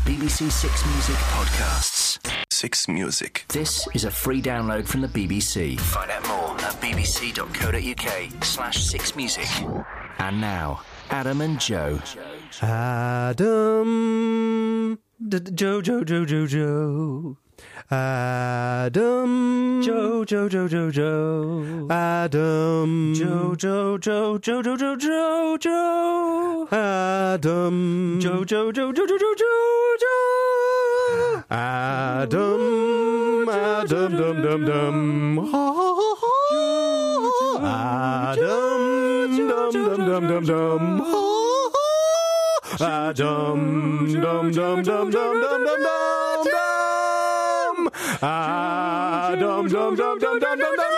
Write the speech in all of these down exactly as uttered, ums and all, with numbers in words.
B B C Six Music podcasts. Six Music. This is a free download from the B B C. Find out more at bbc.co.uk slash six music. And now, Adam and Joe. Adam. Joe, Joe, Joe, Joe, Joe. Adam. Joe, Joe, Joe, Joe, Joe. Adam. Joe, Joe, Joe, Joe, Joe, Joe, Joe, Joe. Adam. Joe, Joe, Joe, Joe, Joe, Joe, Joe, Joe. Adam. Adam, dum, dum, dum. Adam. Dum, dum, dum, dum, dum. Adam. Dum, dum, dum, dum, dum, dum, dum. Ah, dum dum dum dum dum dum dum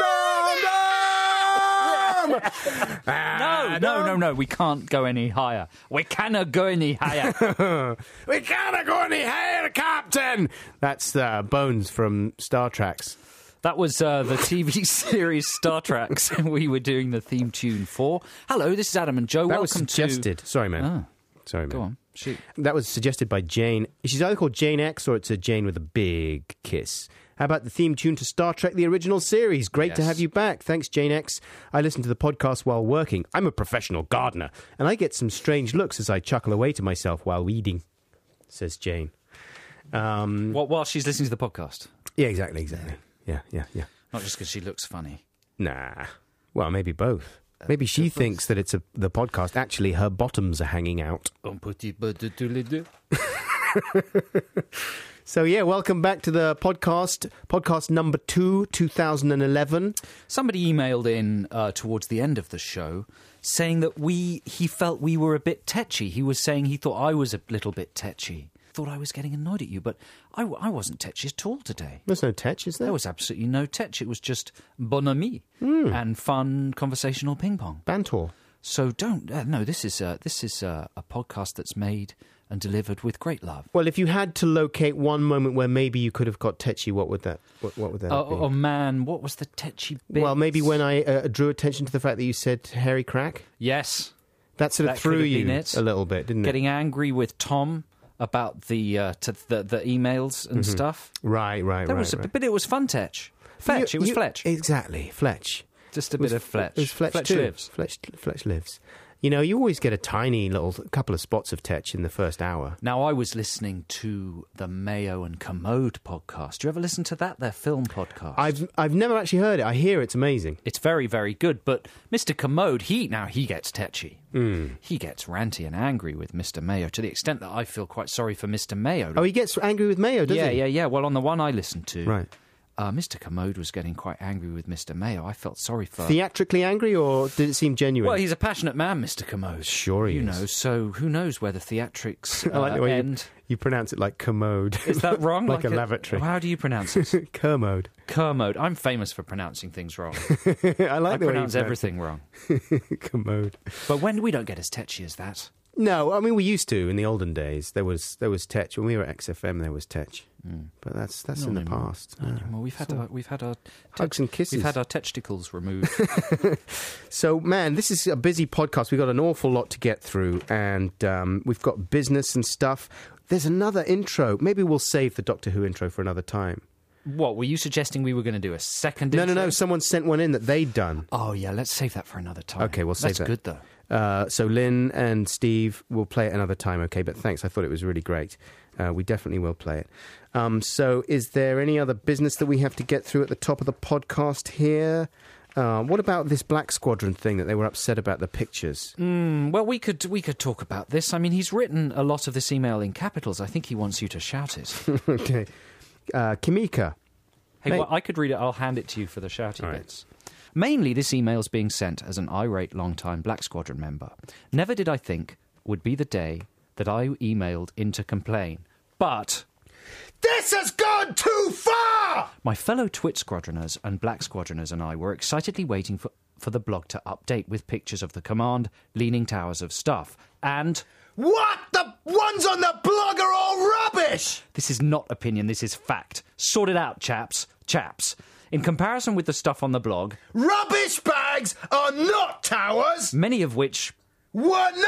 dum. No, no, no, no. We can't go any higher. We cannot go any higher. We cannot go any higher, Captain. That's uh, Bones from Star Treks. That was uh, the T V series Star Trek we were doing the theme tune for. Hello, this is Adam and Joe. That Welcome was suggested. to... Sorry, man. Oh. Sorry, man. Go on. Shoot. That was suggested by Jane. She's either called Jane X or it's a Jane with a big kiss. How about the theme tune to Star Trek, the original series? Great Yes. to have you back. Thanks, Jane X. I listen to the podcast while working. I'm a professional gardener, and I get some strange looks as I chuckle away to myself while weeding, says Jane. Um, What, while she's listening to the podcast? yeah, exactly, exactly. Yeah, yeah, yeah. Not just because she looks funny. Nah. Well, maybe both. Maybe she thinks that it's a, the podcast. Actually, her bottoms are hanging out. So, yeah, welcome back to the podcast. Podcast number two, two thousand eleven. Somebody emailed in uh, towards the end of the show saying that we he felt we were a bit tetchy. He was saying he thought I was a little bit tetchy. Thought I was getting annoyed at you, but I, I wasn't tetchy at all today. There's no tetch, is there? There was absolutely no tetch. It was just bon ami mm. and fun conversational ping pong. Banter. So don't uh, no. This is uh, this is uh, a podcast that's made and delivered with great love. Well, if you had to locate one moment where maybe you could have got tetchy, what would that? What, what would that Oh, be? oh man, what was the tetchy bit? Well, maybe when I uh, drew attention to the fact that you said hairy crack. Yes, That sort of That threw could have you been it. a little bit, didn't getting angry with Tom about the uh, to the, the emails and Mm-hmm. stuff. it? Right, right, There right. was, a, right. but it was fun tetch. Fletch, You- it was you- Fletch. Exactly, Fletch. Just a It was bit of Fletch. It was Fletch, Fletch too. lives. Fletch, Fletch lives. You know, you always get a tiny little couple of spots of tetch in the first hour. Now, I was listening to the Mayo and Commode podcast. Do you ever listen to that, their film podcast? I've I've never actually heard it. I hear it's amazing. It's very, very good. But Mister Commode, he now he gets tetchy. Mm. He gets ranty and angry with Mister Mayo to the extent that I feel quite sorry for Mister Mayo. Oh, he gets angry with Mayo, doesn't yeah, he? yeah, yeah. Well, on the one I listened to, Right. uh, Mister Commode was getting quite angry with Mister Mayo. I felt sorry for... Theatrically angry, or did it seem genuine? Well, he's a passionate man, Mister Commode. Sure he you is. know, so who knows where the theatrics uh, I like the way end. you, you pronounce it like commode. Is that wrong? like, a lavatory. How do you pronounce it? Kermode. Kermode. I'm famous for pronouncing things wrong. I like I the way you pronounce everything wrong. Commode. But when we don't get as tetchy as that. No, I mean we used to in the olden days. There was there was tetch when we were at X F M. There was tetch, Mm. but that's that's Not in the anymore. past. Not Yeah. anymore. We've had our, we've had our Hugs and kisses. We've had our testicles removed. So, man, this is a busy podcast. We've got an awful lot to get through, and um, we've got business and stuff. There's another intro. Maybe we'll save the Doctor Who intro for another time. What were you suggesting? We were going to do a second? No, no, intro? no. Someone sent one in that they'd done. Oh yeah, let's save that for another time. Okay, we'll save That's that. good though. Uh, so Lynn and Steve will play it another time, okay? But thanks, I thought it was really great. Uh, we definitely will play it. Um, so is there any other business that we have to get through at the top of the podcast here? Uh, what about this Black Squadron thing that they were upset about the pictures? Mm, well, we could we could talk about this. I mean, he's written a lot of this email in capitals. I think he wants you to shout it. Okay. Uh, Kimika. Hey, Hey. well, I could read it. I'll hand it to you for the shouty All right. bits. Mainly, this email's being sent as an irate long-time Black Squadron member. Never did I think would be the day that I emailed in to complain. But This has gone too far! my fellow Twit Squadroners and Black Squadroners and I were excitedly waiting for, for the blog to update with pictures of the command leaning towers of stuff. And What? The ones on the blog are all rubbish! this is not opinion, this is fact. Sort it out, chaps. Chaps. In comparison with the stuff on the blog, Rubbish bags are not towers! many of which Were not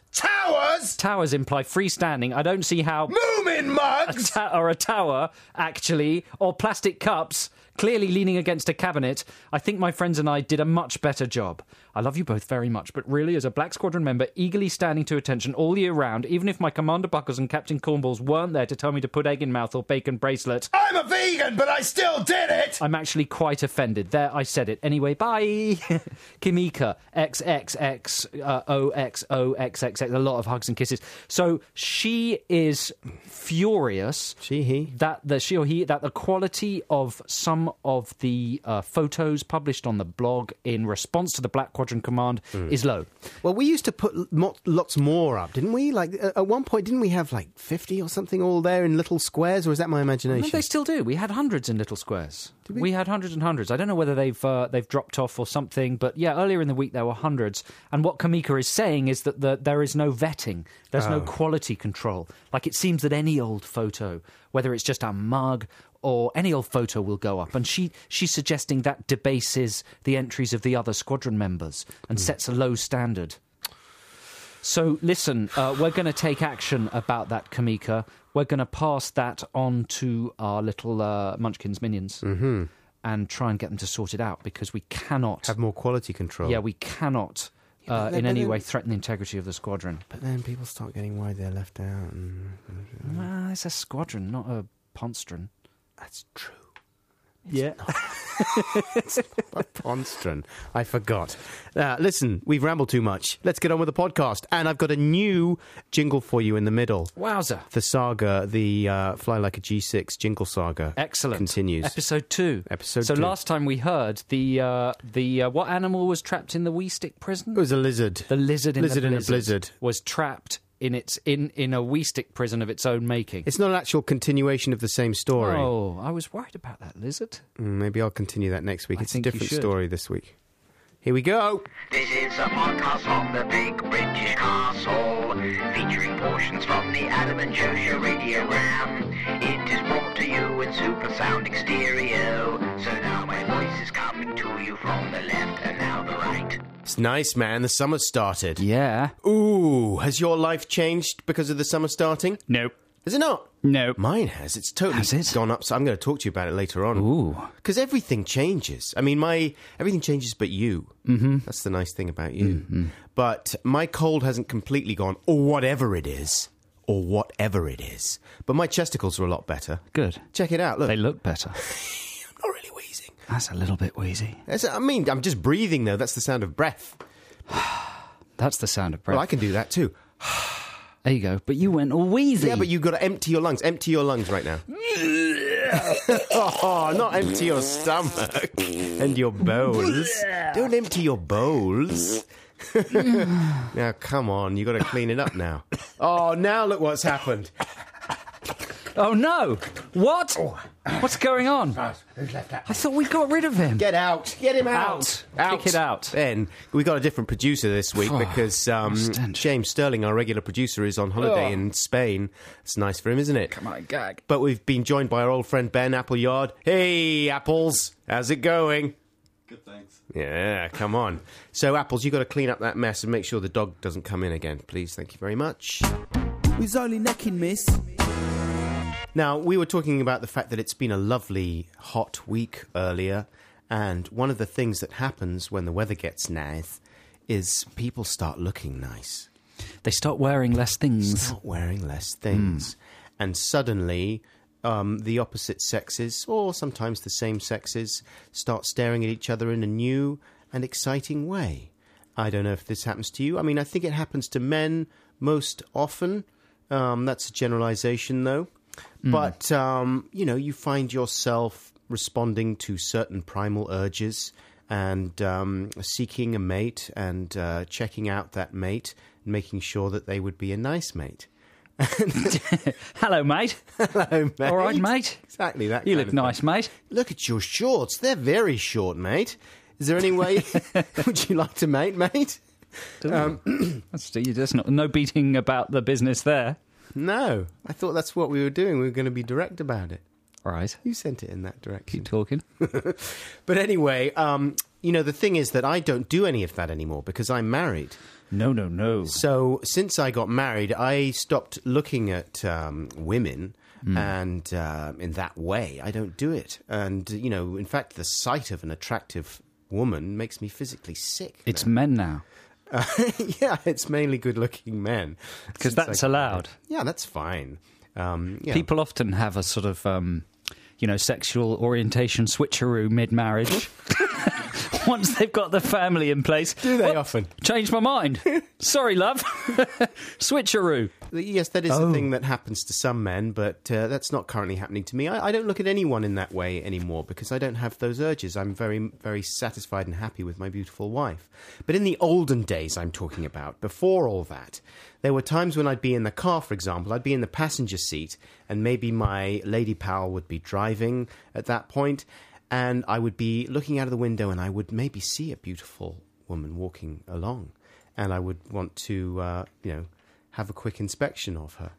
Towers? Towers imply freestanding. I don't see how Moomin a mugs? ta- or a tower, actually, or plastic cups, clearly leaning against a cabinet. I think my friends and I did a much better job. I love you both very much, but really, as a Black Squadron member, eagerly standing to attention all year round, even if my Commander Buckles and Captain Cornballs weren't there to tell me to put egg in mouth or bacon bracelet, I'm a vegan, but I still did it! I'm actually quite offended. There, I said it. Anyway, bye. Kimika, X X X, uh, O X O X X X, a lot of hugs and kisses. So she is furious. She, he? That the she or he that the quality of some of the uh, photos published on the blog in response to the Black Quadrant command mm. is low. Well, we used to put mo- lots more up, didn't we? Like uh, at one point, didn't we have like fifty or something all there in little squares, or is that my imagination? No, they still do. We had hundreds in little squares. Did we? we had hundreds and hundreds. I don't know whether they've uh, they've dropped off or something, but yeah, earlier in the week there were hundreds. And what Kamika is saying is that the, there is no vetting, there's Oh. no quality control. Like it seems that any old photo, whether it's just a mug or any old photo, will go up. And she she's suggesting that debases the entries of the other squadron members and mm. sets a low standard. So, listen, uh, we're going to take action about that, Kamika. We're going to pass that on to our little uh, Munchkins minions mm-hmm. and try and get them to sort it out, because we cannot... Have more quality control. Yeah, we cannot Yeah, uh, then, in any then, way threaten the integrity of the squadron. But then people start getting worried they're left out. And... Well, it's a squadron, not a ponstron. That's true. Yeah. It's not a ponstron. I forgot. Uh, listen, we've rambled too much. Let's get on with the podcast. And I've got a new jingle for you in the middle. Wowza. The saga, the uh, Fly Like a G six jingle saga. Excellent. Continues. Episode two. Episode so two. last time we heard the, uh, the uh, what animal was trapped in the wee stick prison? It was a lizard. The lizard in Lizard the in a blizzard, blizzard. was trapped in its in, in a wee stick prison of its own making. It's not an actual continuation of the same story. Oh, I was worried about that lizard. Mm, maybe I'll continue that next week. I It's a think you different should. story this week. Here we go. This is a podcast from the Big British Castle, featuring portions from the Adam and Joshua radiogram. It is brought to you in super sounding stereo, so now my voice is coming to you from the left and now the right. It's nice, man. The summer started. Yeah. Ooh, has your life changed because of the summer starting? Nope. Has it not? Nope. Mine has. It's totally Has it? gone up. So I'm going to talk to you about it later on. Ooh. Because everything changes. I mean, my everything changes but you. Mm-hmm. That's the nice thing about you. Mm-hmm. But my cold hasn't completely gone, or whatever it is. Or whatever it is. But my chesticles are a lot better. Good. Check it out. Look. They look better. I'm not really wheezing. That's a little bit wheezy. That's, I mean, I'm just breathing, though. That's the sound of breath. That's the sound of breath. Well, I can do that, too. There you go. But you went all wheezy. Yeah, but you've got to empty your lungs. Empty your lungs right now. Oh, not empty your stomach and your bowels. Don't empty your bowels. Now, come on. You've got to clean it up now. Oh, now look what's happened. Oh, no. What? What's going on? Who's left out? I thought we got rid of him. Get out. Get him out. Out. Kick it out. Ben, we got a different producer this week because um, stench. James Sterling, our regular producer, is on holiday Oh. in Spain. It's nice for him, isn't it? Come on, gag. But we've been joined by our old friend Ben Appleyard. Hey, Apples. How's it going? Good, thanks. Yeah, come on. So, Apples, you've got to clean up that mess and make sure the dog doesn't come in again, please. Thank you very much. We's only necking, miss. Now, we were talking about the fact that it's been a lovely hot week earlier, and one of the things that happens when the weather gets nice is people start looking nice. They start wearing less things. Start wearing less things. And suddenly, um, the opposite sexes, or sometimes the same sexes, start staring at each other in a new and exciting way. I don't know if this happens to you. I mean, I think it happens to men most often. Um, that's a generalization, though. Mm. But, um, you know, you find yourself responding to certain primal urges and um, seeking a mate and uh, checking out that mate and making sure that they would be a nice mate. Hello, mate. Hello, mate. All right, mate. Exactly that. You kind look of nice, thing. mate. Look at your shorts. They're very short, mate. Is there any way... would you like to mate, mate? Um, That's, you just not, no beating about the business there. no. I thought that's what we were doing. We were going to be direct about it. All right. You sent it in that direction. Keep talking. But anyway, um, you know, the thing is that I don't do any of that anymore because I'm married. No, no, no. So since I got married, I stopped looking at um, women, mm. and uh, in that way, I don't do it. And, you know, in fact, the sight of an attractive woman makes me physically sick. It's now. men now. Uh, yeah, it's mainly good-looking men. Because that's allowed. Yeah, that's fine. Um, yeah. People often have a sort of, um, you know, sexual orientation switcheroo mid-marriage. Once they've got the family in place. Do they oh, often? Changed my mind. Sorry, love. Switcheroo. Yes, that is Oh. the thing that happens to some men, but uh, that's not currently happening to me. I, I don't look at anyone in that way anymore because I don't have those urges. I'm very, very satisfied and happy with my beautiful wife. But in the olden days I'm talking about, before all that, there were times when I'd be in the car, for example, I'd be in the passenger seat, and maybe my lady pal would be driving at that point, and I would be looking out of the window and I would maybe see a beautiful woman walking along, and I would want to, uh, you know, have a quick inspection of her.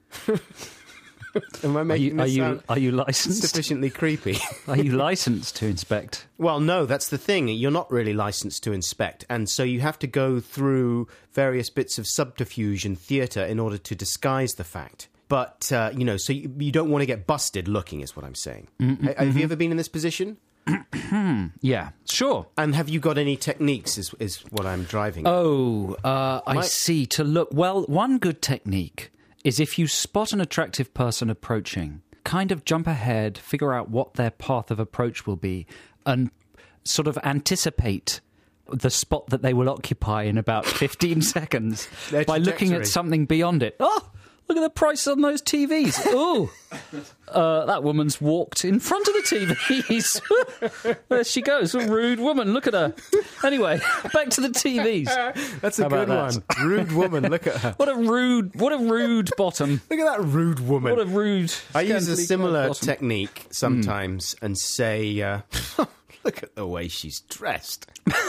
Am I Are making you, this are, you, sound are you licensed? sufficiently creepy? Are you licensed to inspect? Well, no, that's the thing. You're not really licensed to inspect, and so you have to go through various bits of subterfuge and theatre in order to disguise the fact. But, uh, you know, so you, you don't want to get busted looking, is what I'm saying. Mm-hmm. Ha- have you ever been in this position? Yeah, sure. And have you got any techniques, is, is what I'm driving at. Oh, uh, I My- see. To look... Well, one good technique is if you spot an attractive person approaching, kind of jump ahead, figure out what their path of approach will be, and sort of anticipate the spot that they will occupy in about fifteen seconds Their by looking trajectory. at something beyond it. Oh, look at the prices on those T Vs. Oh, uh, that woman's walked in front of the T Vs. There she goes. A rude woman. Look at her. Anyway, back to the T Vs. That's a How good about one. Rude woman, look at her. What a rude, what a rude bottom. Look at that rude woman. What a rude. I use a scantily similar clad bottom. technique sometimes and say, uh, look at the way she's dressed.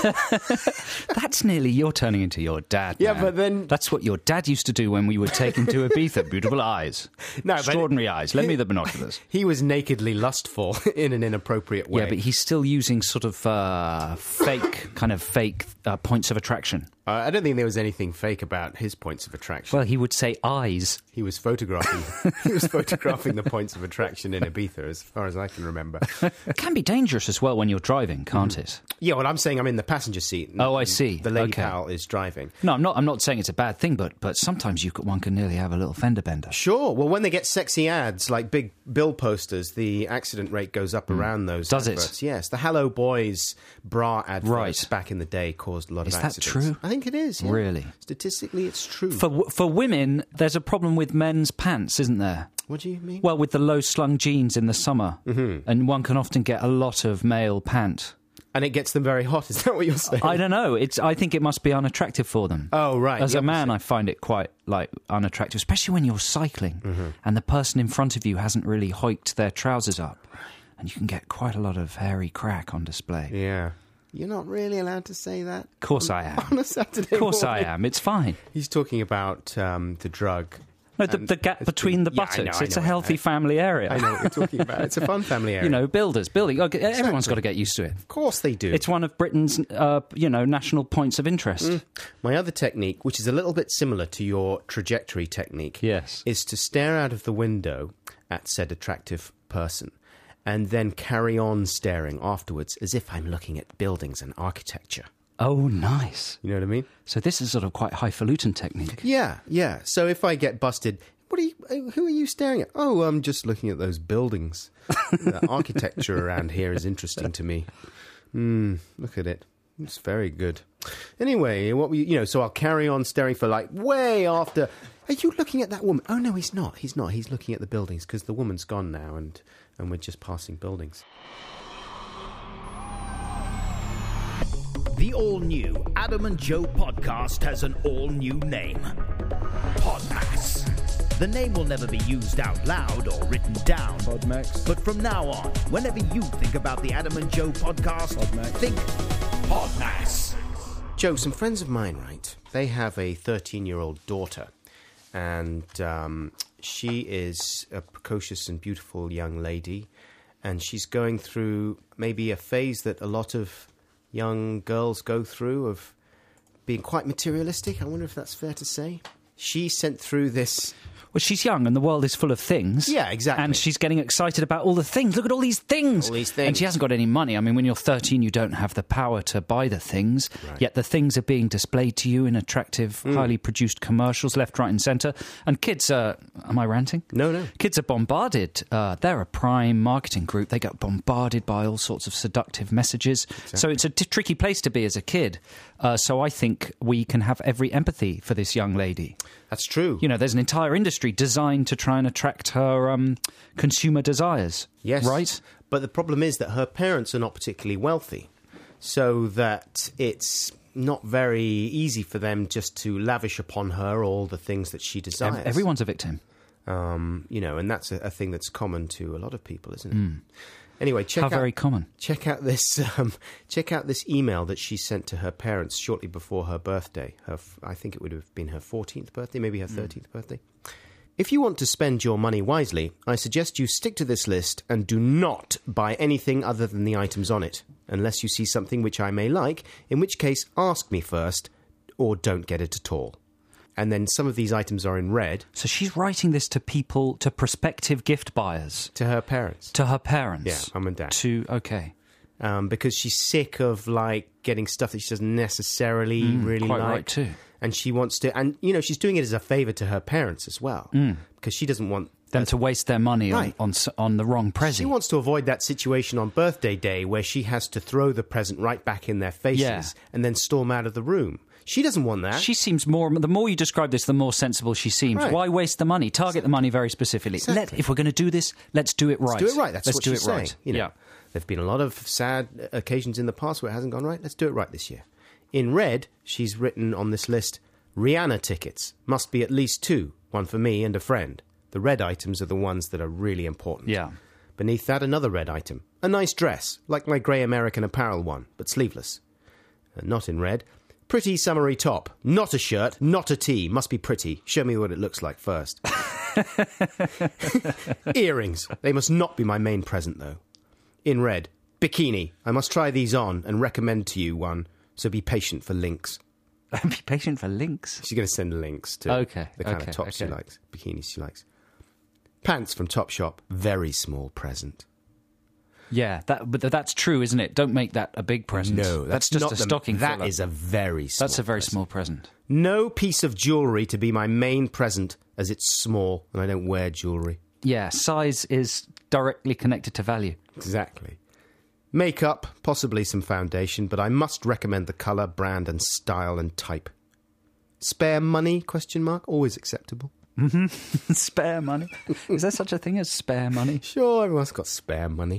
That's nearly you're turning into your dad. Yeah, man. but then- that's what your dad used to do when we would take him to Ibiza. Beautiful eyes, No, but- extraordinary eyes. Lend me the binoculars. He was nakedly lustful in an inappropriate way. Yeah, but he's still using sort of uh, fake, kind of fake uh, points of attraction. Uh, I don't think there was anything fake about his points of attraction. Well, he would say eyes. He was photographing. he was photographing the points of attraction in Ibiza, as far as I can remember. It can be dangerous as well when you're driving, can't it? Yeah, well, I'm saying I'm in the passenger seat. and- Oh, I and see. The lady Okay. pal is driving. No, I'm not. I'm not saying it's a bad thing, but but sometimes you could, one can nearly have a little fender bender. Sure. Well, when they get sexy ads like big bill posters, the accident rate goes up around those. Does it? adverts. Yes. The Hello Boys bra adverts Right. back in the day caused a lot Is of that accidents. true? I think it is. Yeah. Really? Statistically, it's true. For w- for women, there's a problem with men's pants, isn't there? What do you mean? Well, with the low-slung jeans in the summer, mm-hmm. and one can often get a lot of male pant. And it gets them very hot. Is that what you're saying? I don't know. It's. I think it must be unattractive for them. Oh, right. As The a man, opposite. I find it quite like unattractive, especially when you're cycling Mm-hmm. and the person in front of you hasn't really hiked their trousers up, and you can get quite a lot of hairy crack on display. Yeah. You're not really allowed to say that. Of course, I am. On a Saturday Of course, I morning. am. It's fine. He's talking about um, the drug. No, the, And the gap it's between the been- yeah, I know, buttocks. I it's know, a healthy I- family area. I know what you're talking about. It's a fun family area. You know, builders, building. Okay, everyone's got to get used to it. Of course they do. It's one of Britain's, uh, you know, national points of interest. My other technique, which is a little bit similar to your trajectory technique, Yes. is to stare out of the window at said attractive person and then carry on staring afterwards as if I'm looking at buildings and architecture. Oh, nice. You know what I mean? So this is sort of quite highfalutin technique. Yeah, yeah. So if I get busted, what are you, who are you staring at? Oh, I'm just looking at those buildings. The architecture around here is interesting to me. Hmm, look at it. It's very good. Anyway, what we, you know, so I'll carry on staring for like way after. Are you looking at that woman? Oh no, he's not. He's not. He's looking at the buildings because the woman's gone now, and and we're just passing buildings. The all-new Adam and Joe podcast has an all-new name. Podmax. The name will never be used out loud or written down. Podmax. But from now on, whenever you think about the Adam and Joe podcast, Podmax. think Podmax. Joe, some friends of mine, right? They have a thirteen-year-old daughter, and um, she is a precocious and beautiful young lady, and she's going through maybe a phase that a lot of young girls go through of being quite materialistic. I wonder if that's fair to say. She sent through this... Well, she's young and the world is full of things. Yeah, exactly. And she's getting excited about all the things. Look at all these things. All these things. And she hasn't got any money. I mean, when you're thirteen, you don't have the power to buy the things. Right. Yet the things are being displayed to you in attractive, Mm. highly produced commercials, left, right and centre. And kids are... Am I ranting? No, no. Kids are bombarded. Uh, they're a prime marketing group. They get bombarded by all sorts of seductive messages. Exactly. So it's a t- tricky place to be as a kid. Uh, so I think we can have every empathy for this young lady. That's true. You know, there's an entire industry designed to try and attract her um, consumer desires. Yes. Right? But the problem is that her parents are not particularly wealthy, so that it's not very easy for them just to lavish upon her all the things that she desires. Ev- Everyone's a victim. Um, you know, and that's a, a thing that's common to a lot of people, isn't it? Anyway, check How out, very common. check out this um, check out this email that she sent to her parents shortly before her birthday. Her, f- I think it would have been her fourteenth birthday, maybe her thirteenth birthday. If you want to spend your money wisely, I suggest you stick to this list and do not buy anything other than the items on it, unless you see something which I may like, in which case ask me first, or don't get it at all. And then some of these items are in red. So she's writing this to people, to prospective gift buyers. To her parents. To her parents. Yeah, mum and dad. To, okay. Um, because she's sick of, like, getting stuff that she doesn't necessarily really quite like. right too. And she wants to... And, you know, she's doing it as a favour to her parents as well. Because she doesn't want... Them to waste their money Right. on, on s- on the wrong present. She wants to avoid that situation on birthday day where she has to throw the present right back in their faces Yeah. and then storm out of the room. She doesn't want that. She seems more... The more you describe this, the more sensible she seems. Right. Why waste the money? Target the money very specifically. Exactly. Let, if we're going to do this, let's do it right. Let's do it right. That's let's what do she's it saying. right. You know, Yeah. There've been a lot of sad occasions in the past where it hasn't gone right. Let's do it right this year. In red, she's written on this list, Rihanna tickets. Must be at least two. One for me and a friend. The red items are the ones that are really important. Yeah. Beneath that, another red item. A nice dress, like my grey American Apparel one, but sleeveless. Uh, not in red. Pretty summery top. Not a shirt, not a tee. Must be pretty. Show me what it looks like first. Earrings. They must not be my main present, though. In red. Bikini. I must try these on and recommend to you one, so be patient for links. Be patient for links. She's going to send links to Okay, the kind okay, of tops she okay. likes, bikinis she likes. Pants from Topshop. Very small present. Yeah, that, but that's true, isn't it? Don't make that a big present. No, that's, that's, just not a the- stocking That filler. is a very small That's a very present. small present. No piece of jewellery to be my main present, as it's small and I don't wear jewellery. Yeah, size is directly connected to value. Exactly. Makeup, possibly some foundation, but I must recommend the colour, brand and style and type. Spare money, question mark, always acceptable. Spare money? Is there such a thing as spare money? Sure, everyone's got spare money.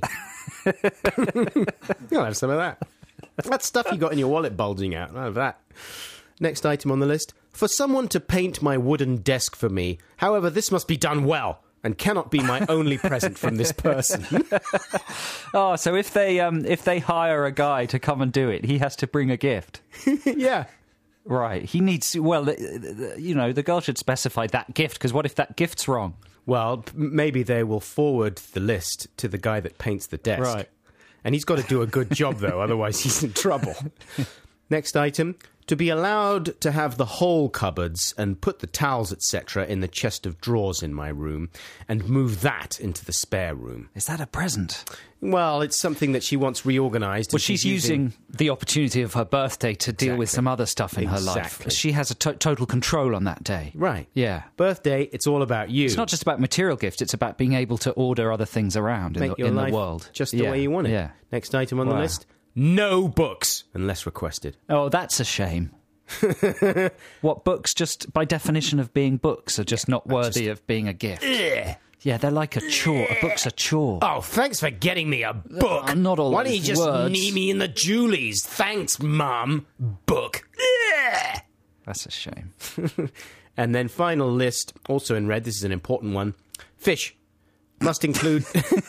You'll have some of that. That stuff you got in your wallet bulging out, I'll have that. Next item on the list. For someone to paint my wooden desk for me. However, this must be done well and cannot be my only present from this person. Oh, so if they um, if they hire a guy to come and do it, he has to bring a gift. Yeah. Right. He needs... Well, uh, uh, you know, the girl should specify that gift, because what if that gift's wrong? Well, p- maybe they will forward the list to the guy that paints the desk. Right. And he's got to do a good job, though, otherwise he's in trouble. Next item. To be allowed to have the whole cupboards and put the towels, et cetera, in the chest of drawers in my room and move that into the spare room. Is that a present? Well, it's something that she wants reorganised. Well, and she's using the opportunity of her birthday to deal with Exactly. some other stuff in her life. Exactly. She has a to- total control on that day. Right. Yeah. Birthday, it's all about you. It's not just about material gifts, it's about being able to order other things around in, Make the, your in life the world. just the Yeah, way you want it. Yeah. Next item on the Wow. list. No books, unless requested. Oh, that's a shame. What, books just by definition of being books are just not worthy of being a gift? Yeah, they're like a chore. A book's a chore. Oh, thanks for getting me a book. Uh, not all Why don't those you just words. knee me in the Julies? Thanks, Mum. Book. That's a shame. And then final list, also in red, this is an important one. Fish. Must include...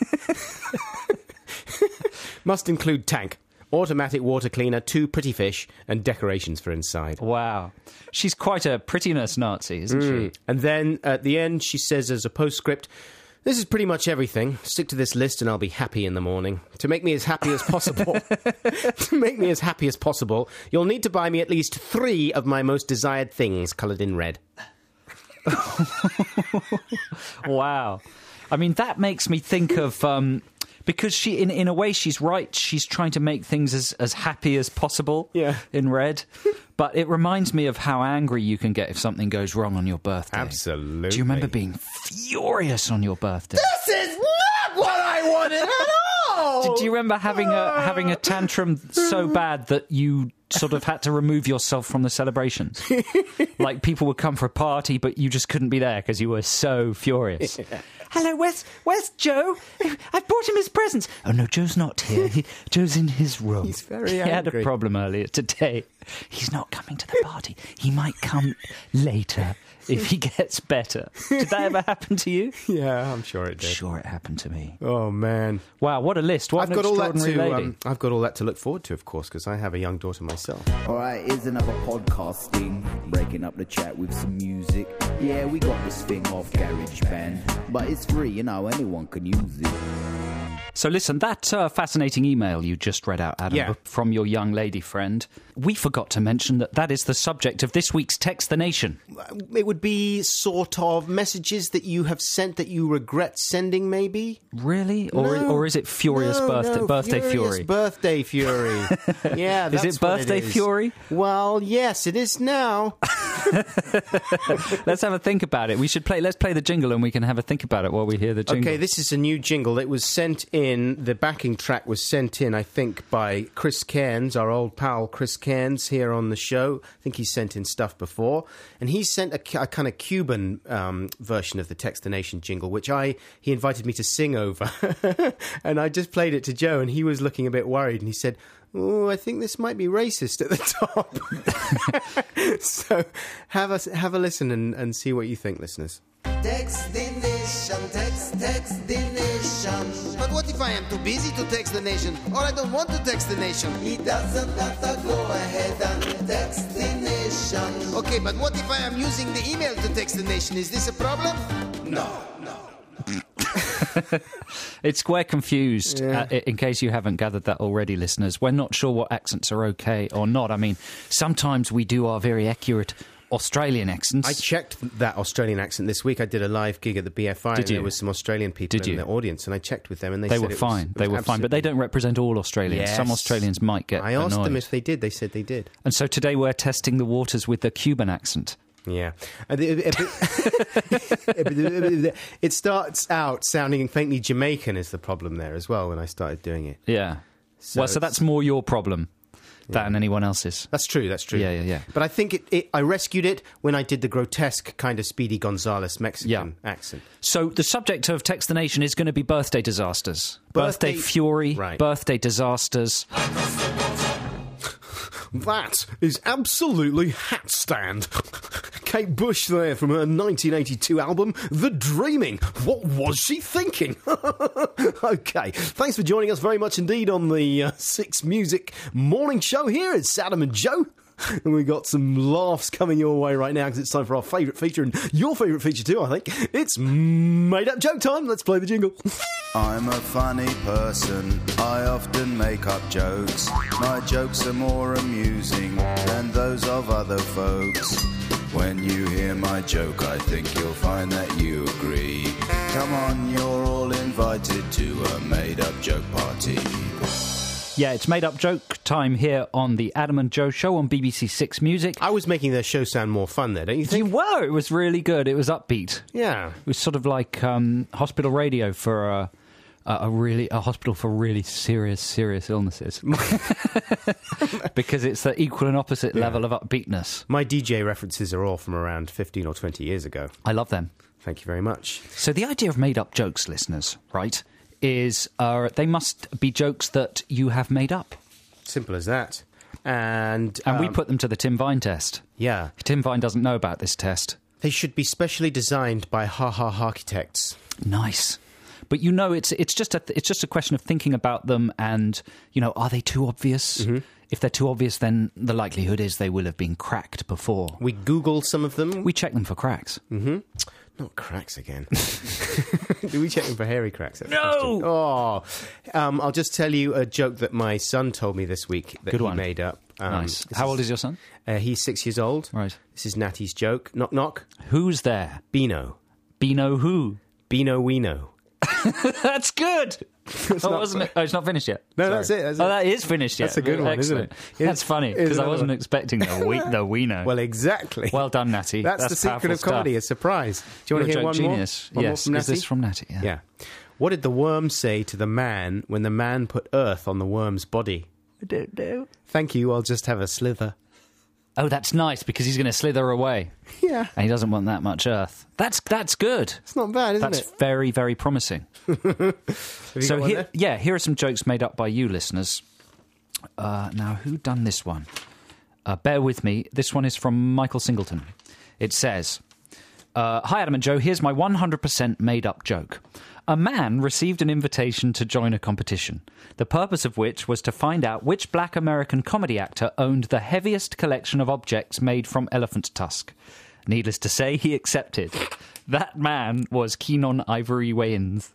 Must include tank. Automatic water cleaner, two pretty fish, and decorations for inside. Wow. She's quite a prettiness Nazi, isn't she? And then at the end, she says as a postscript, This is pretty much everything. Stick to this list and I'll be happy in the morning. To make me as happy as possible, to make me as happy as possible, you'll need to buy me at least three of my most desired things coloured in red. Wow. I mean, that makes me think of... Um, because she, in, in a way, she's right. She's trying to make things as, as happy as possible Yeah. in red. But it reminds me of how angry you can get if something goes wrong on your birthday. Absolutely. Do you remember being furious on your birthday? This is not what I wanted at all! Do you remember having a having a tantrum so bad that you sort of had to remove yourself from the celebrations? Like people would come for a party, but you just couldn't be there because you were so furious. Yeah. Hello, where's where's Joe? I've brought him his presents. Oh no, Joe's not here. He, Joe's in his room. He's very He angry. had a problem earlier today. He's not coming to the party. He might come later if he gets better. Did that ever happen to you? Yeah, I'm sure it did. Sure, it happened to me. Oh, man. Wow, what a list! What I've an got all that extraordinary to lady. um, I've got all that to look forward to, of course, because I have a young daughter myself. Alright, here's another podcasting, breaking up the chat with some music. Yeah, we got this thing off GarageBand, but it's free, you know, anyone can use it. So listen, that uh, fascinating email you just read out, Adam, Yeah. from your young lady friend, we forgot to mention that that is the subject of this week's Text the Nation. It would be sort of messages that you have sent that you regret sending, maybe? Really? Or No. or is it furious No, birthday, no, birthday furious fury? birthday fury. Yeah, Is that's it what birthday is. fury? Well, yes, it is now. Let's have a think about it. We should play. Let's play the jingle and we can have a think about it while we hear the jingle. Okay, this is a new jingle. It was sent in, the backing track was sent in, I think, by Chris Cairns, our old pal Chris Cairns here on the show. I think he sent in stuff before. And he sent a, a kind of Cuban um, version of the Text the Nation jingle, which I he invited me to sing over. And I just played it to Joe, and he was looking a bit worried, and he said, oh, I think this might be racist at the top. So have a, have a listen and, and see what you think, listeners. Text the nation, text, text the nation. But what if I am too busy to text the nation, or I don't want to text the nation? He doesn't have to go ahead and text the nation. Okay, but what if I am using the email to text the nation? Is this a problem? No, no. It's we're confused, Yeah. uh, in case you haven't gathered that already, listeners. We're not sure what accents are okay or not. I mean, sometimes we do our very accurate Australian accents. I checked that Australian accent this week. I did a live gig at the B F I, Did and you? there was some Australian people Did in you? the audience, and I checked with them, and they, They said were it was- fine. it They was were fine, but they don't represent all Australians. Yes. Some Australians might get I asked annoyed. them if they did. They said they did. And so today we're testing the waters with the Cuban accent. Yeah. And it, it, it starts out sounding faintly Jamaican is the problem there as well when I started doing it. Yeah. So well, so it's- that's more your problem than anyone else's. That's true, that's true. Yeah, yeah, yeah. But I think it, it, I rescued it when I did the grotesque kind of Speedy Gonzales Mexican Yeah. accent. So the subject of Text the Nation is going to be birthday disasters. Birthday, Birthday- fury, Right. birthday disasters. That is absolutely hat stand. Kate Bush there from her nineteen eighty-two album, The Dreaming. What was she thinking? Okay, thanks for joining us very much indeed on the uh, Six Music Morning Show here. It's Adam and Joe. And we got some laughs coming your way right now because it's time for our favourite feature and your favourite feature too, I think. It's Made Up Joke Time. Let's play the jingle. I'm a funny person, I often make up jokes. My jokes are more amusing than those of other folks. When you hear my joke, I think you'll find that you agree. Come on, you're all invited to a made-up joke party. Yeah, it's Made Up Joke Time here on the Adam and Joe Show on B B C Six Music. I was making their show sound more fun there, don't you think? You were. It was really good. It was upbeat. Yeah. It was sort of like um, hospital radio for a, a, a really a hospital for really serious, serious illnesses. Because it's the equal and opposite level of upbeatness. My D J references are all from around fifteen or twenty years ago. I love them. Thank you very much. So the idea of made up jokes, listeners, right, is uh, they must be jokes that you have made up. Simple as that. And And we um, put them to the Tim Vine test. yeah, Tim Vine doesn't know about this test. they should be specially designed by ha ha architects. Nice. But you know, it's it's just a it's just a question of thinking about them, and you know, are they too obvious? Mm-hmm. If they're too obvious, then the likelihood is they will have been cracked before. We Googled some of them. We check them for cracks. Not cracks again. Do we check him for hairy cracks? That's the No! question. Oh, um, I'll just tell you a joke that my son told me this week that Good he one. made up. Um, Nice. this How old is your son? Uh, he's six years old. Right. This is Natty's joke. Knock, knock. Who's there? Beano. Beano who? Beano Weeno. That's good. Oh, not wasn't it? Oh, it's not finished yet. No, Sorry. that's it, that's oh, it. that is finished yet. That's a good one, isn't Excellent. it? That's Here's- funny here's because I another wasn't one. expecting the we the we know. Well, exactly. Well done, Natty. That's, That's the secret powerful of comedy, stuff. a surprise. Do you want to You're hear a one joke more? genius. One more Yes. from Is Natty? this from Natty? Yeah. Yeah. What did the worm say to the man when the man put earth on the worm's body? I don't know. Thank you, I'll just have a slither. Oh, that's nice because he's going to slither away, Yeah. and he doesn't want that much earth. That's that's good. It's not bad, isn't That's it? very very promising. Have you So got one here, there? yeah, here are some jokes made up by you listeners. Uh, now, who done this one? Uh, bear with me. This one is from Michael Singleton. It says, uh, "Hi Adam and Joe. Here's my one hundred percent made up joke. A man received an invitation to join a competition, the purpose of which was to find out which black American comedy actor owned the heaviest collection of objects made from elephant tusk. Needless to say, he accepted. That man was Keenan Ivory Wayans."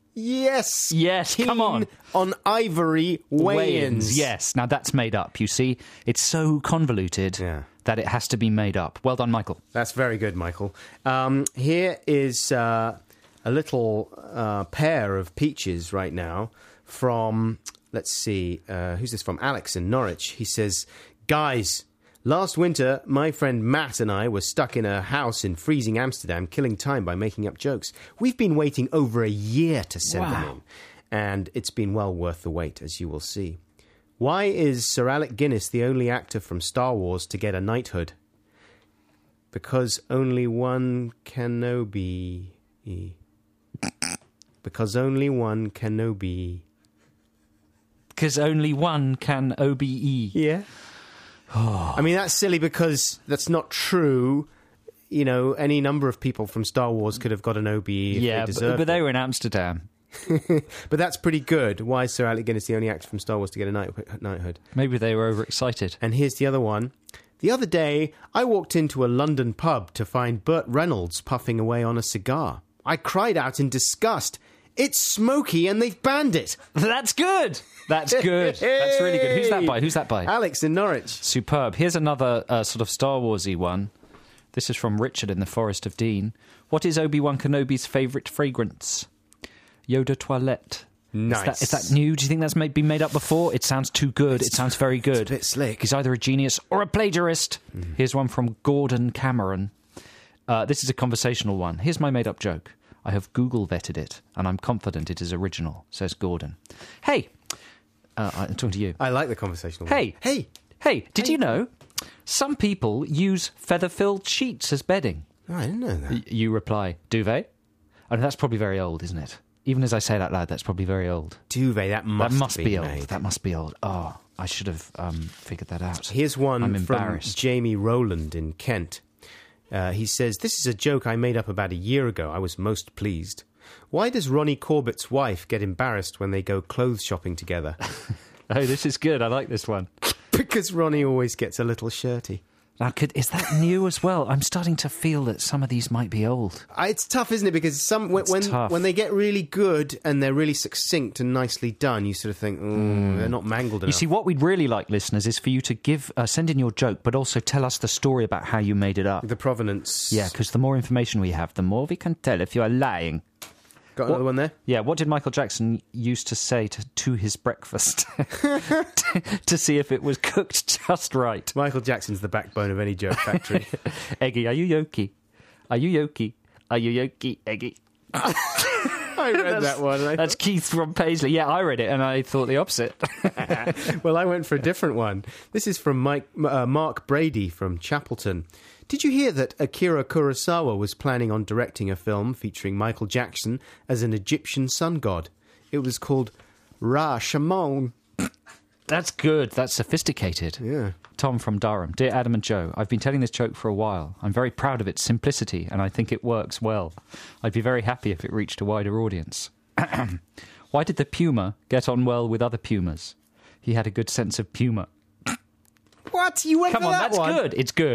Yes. Yes, Keen come on. On Ivory Wayans. Yes. Now that's made up, you see. It's so convoluted Yeah. that it has to be made up. Well done, Michael. That's very good, Michael. Um, here is uh, a little uh, pair of peaches right now from, let's see, uh, who's this from? Alex in Norwich. He says, guys, last winter, my friend Matt and I were stuck in a house in freezing Amsterdam, killing time by making up jokes. We've been waiting over a year to send them Wow. in, and it's been well worth the wait, as you will see. Why is Sir Alec Guinness the only actor from Star Wars to get a knighthood? Because only one Kenobi. Because only one Kenobi. Because only one can O B E. Yeah. I mean, that's silly because that's not true. You know, any number of people from Star Wars could have got an O B E if Yeah, they but, deserved but they it. were in Amsterdam. But that's pretty good. Why is Sir Alec Guinness the only actor from Star Wars to get a knight- knighthood? Maybe they were overexcited. And here's the other one. The other day, I walked into a London pub to find Burt Reynolds puffing away on a cigar. I cried out in disgust. It's smoky and they've banned it. That's good. That's good. That's really good. Who's that by? Who's that by? Alex in Norwich. Superb. Here's another uh, sort of Star Warsy one. This is from Richard in the Forest of Dean. What is Obi-Wan Kenobi's favourite fragrance? Yoda Toilette. Nice. Is that, is that new? Do you think that's made, been made up before? It sounds too good. It sounds very good. It's a bit slick. He's either a genius or a plagiarist. Mm. Here's one from Gordon Cameron. Uh, this is a conversational one. Here's my made-up joke. I have Google vetted it, and I'm confident it is original, says Gordon. Hey, uh, I'm talking to you. I like the conversational one. Hey, Hey. hey, did you know some people use feather-filled sheets as bedding? Oh, I didn't know that. Y- you reply, duvet? Oh, that's probably very old, isn't it? Even as I say that loud, that's probably very old. Duvet, that must, that must be, old. made. That must be old. Oh, I should have um, figured that out. Here's one I'm from embarrassed. Jamie Rowland in Kent. Uh, he says, this is a joke I made up about a year ago. I was most pleased. Why does Ronnie Corbett's wife get embarrassed when they go clothes shopping together? Oh, this is good. I like this one. Because Ronnie always gets a little shirty. Now, could, is that new as well? I'm starting to feel that some of these might be old. Uh, It's tough, isn't it? Because some when It's when, tough. when they get really good and they're really succinct and nicely done, you sort of think, oh, they're not mangled You enough. see, what we'd really like, listeners, is for you to give, uh, send in your joke, but also tell us the story about how you made it up. The provenance. Yeah, because the more information we have, the more we can tell if you are lying. Got another one there? Yeah, what did Michael Jackson used to say to, to his breakfast to, to see if it was cooked just right? Michael Jackson's the backbone of any joke factory. Eggy, are you yoki? Are you yoki? Are you yoki, Eggy? I read that one. And I That's Keith from Paisley. Yeah, I read it and I thought the opposite. thought, well, I went for a different one. This is from Mike, uh, Mark Brady from Chapelton. Did you hear that Akira Kurosawa was planning on directing a film featuring Michael Jackson as an Egyptian sun god? It was called Ra Shimon. That's good. That's sophisticated. Yeah. Tom from Durham. Dear Adam and Joe, I've been telling this joke for a while. I'm very proud of its simplicity and I think it works well. I'd be very happy if it reached a wider audience. Why did the puma get on well with other pumas? He had a good sense of puma. What? You went Come for on, that that's one? good. It's good.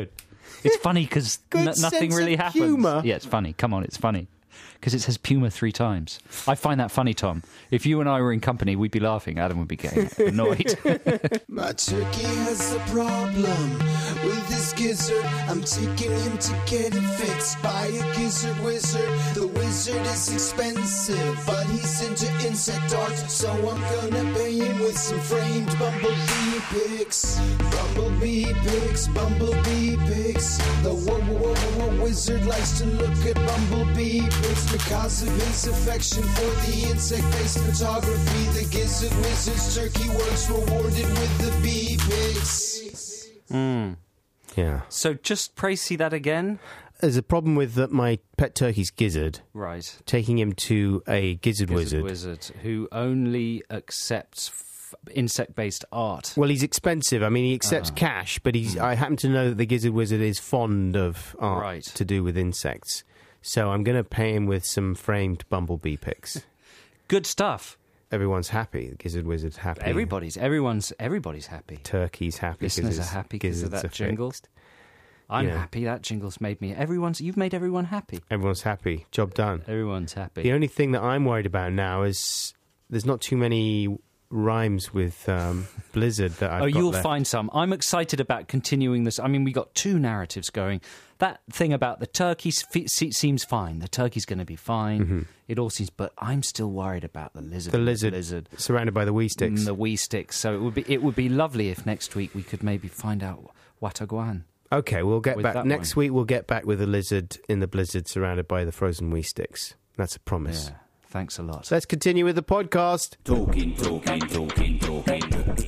It's funny because Good n- nothing sense really of happens. humour. Yeah, it's funny. Come on, it's funny. Because it says Puma three times. I find that funny, Tom. If you and I were in company, we'd be laughing. Adam would be getting annoyed. My turkey has a problem with this gizzard. I'm taking him to get it fixed by a gizzard wizard. The wizard is expensive, but he's into insect art, so I'm gonna pay him with some framed bumblebee pics. Bumblebee pics, bumblebee pics. The whoa, whoa, whoa, whoa wizard likes to look at bumblebee pics because of his affection for the insect-based photography. The gizzard wizard's turkey works rewarded with the bee pics. Mm. Yeah. So just praise that again. There's a problem with that my pet turkey's gizzard. Right. Taking him to a gizzard, Gizzard wizard. wizard who only accepts f- insect-based art. Well, he's expensive. I mean, he accepts Ah. cash, but he's. I happen to know that the gizzard wizard is fond of art Right. to do with insects. So I'm going to pay him with some framed bumblebee pics. Good stuff. Everyone's happy. The gizzard wizard's happy. Everybody's everyone's every's happy. Turkey's happy. 'cause Listeners are his happy because of gizzards that are jingle. fixed. I'm Yeah. happy. That jingle's made me. Everyone's. You've made everyone happy. Everyone's happy. Job done. Everyone's happy. The only thing that I'm worried about now is there's not too many rhymes with um, Blizzard that I've oh, got you'll left. find some. I'm excited about continuing this. I mean, we got two narratives going. That thing about the turkey fe- se- seems fine. The turkey's going to be fine. Mm-hmm. It all seems, but I'm still worried about the lizard. The and lizard, lizard. surrounded by the wee sticks. Mm, the wee sticks. So it would be it would be lovely if next week we could maybe find out Wataguan. Okay, we'll get with back that next one. week. We'll get back with the lizard in the blizzard, surrounded by the frozen wee sticks. That's a promise. Yeah. Thanks a lot. So let's continue with the podcast. Talking, talking, talking, talking.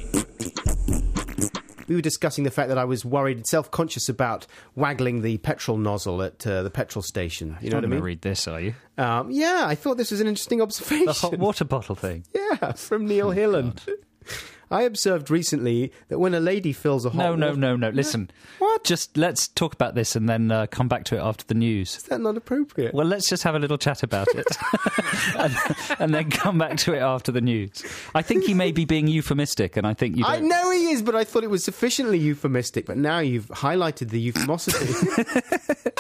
We were discussing the fact that I was worried, self-conscious about waggling the petrol nozzle at uh, the petrol station. You know what I You're not mean? gonna read this, are you? Um, yeah, I thought this was an interesting observation. The hot water bottle thing. Yeah, from Neil Hilland. I observed recently that when a lady fills a hot No, no, water... no, no. Listen. What? Just let's talk about this and then uh, come back to it after the news. Is that not appropriate? Well, let's just have a little chat about it and, and then come back to it after the news. I think he may be being euphemistic, and I think you don't... I know he is, but I thought it was sufficiently euphemistic. But now you've highlighted the euphemosity.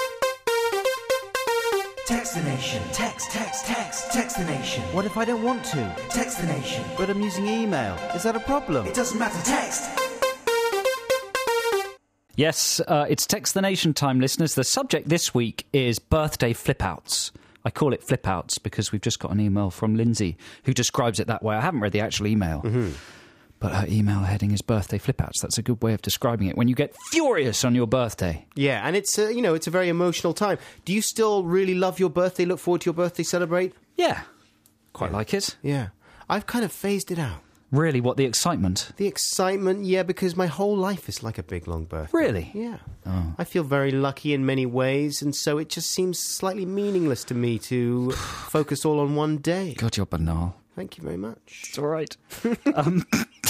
Text the nation. Text, text, text. Text the nation. What if I don't want to? Text the nation. But I'm using email. Is that a problem? It doesn't matter. Text. Yes, uh, it's Text the Nation time, listeners. The subject this week is birthday flip-outs. I call it flip-outs because we've just got an email from Lindsay who describes it that way. I haven't read the actual email, mm-hmm. but her email heading is birthday flip-outs. That's a good way of describing it. When you get furious on your birthday. Yeah, and it's a, you know, it's a very emotional time. Do you still really love your birthday, look forward to your birthday, celebrate? Yeah, quite like it. Yeah. I've kind of phased it out. Really, what, the excitement? The excitement, yeah, because my whole life is like a big, long birthday. Really? Yeah. Oh. I feel very lucky in many ways, and so it just seems slightly meaningless to me to focus all on one day. God, you're banal. Thank you very much. It's all right. um,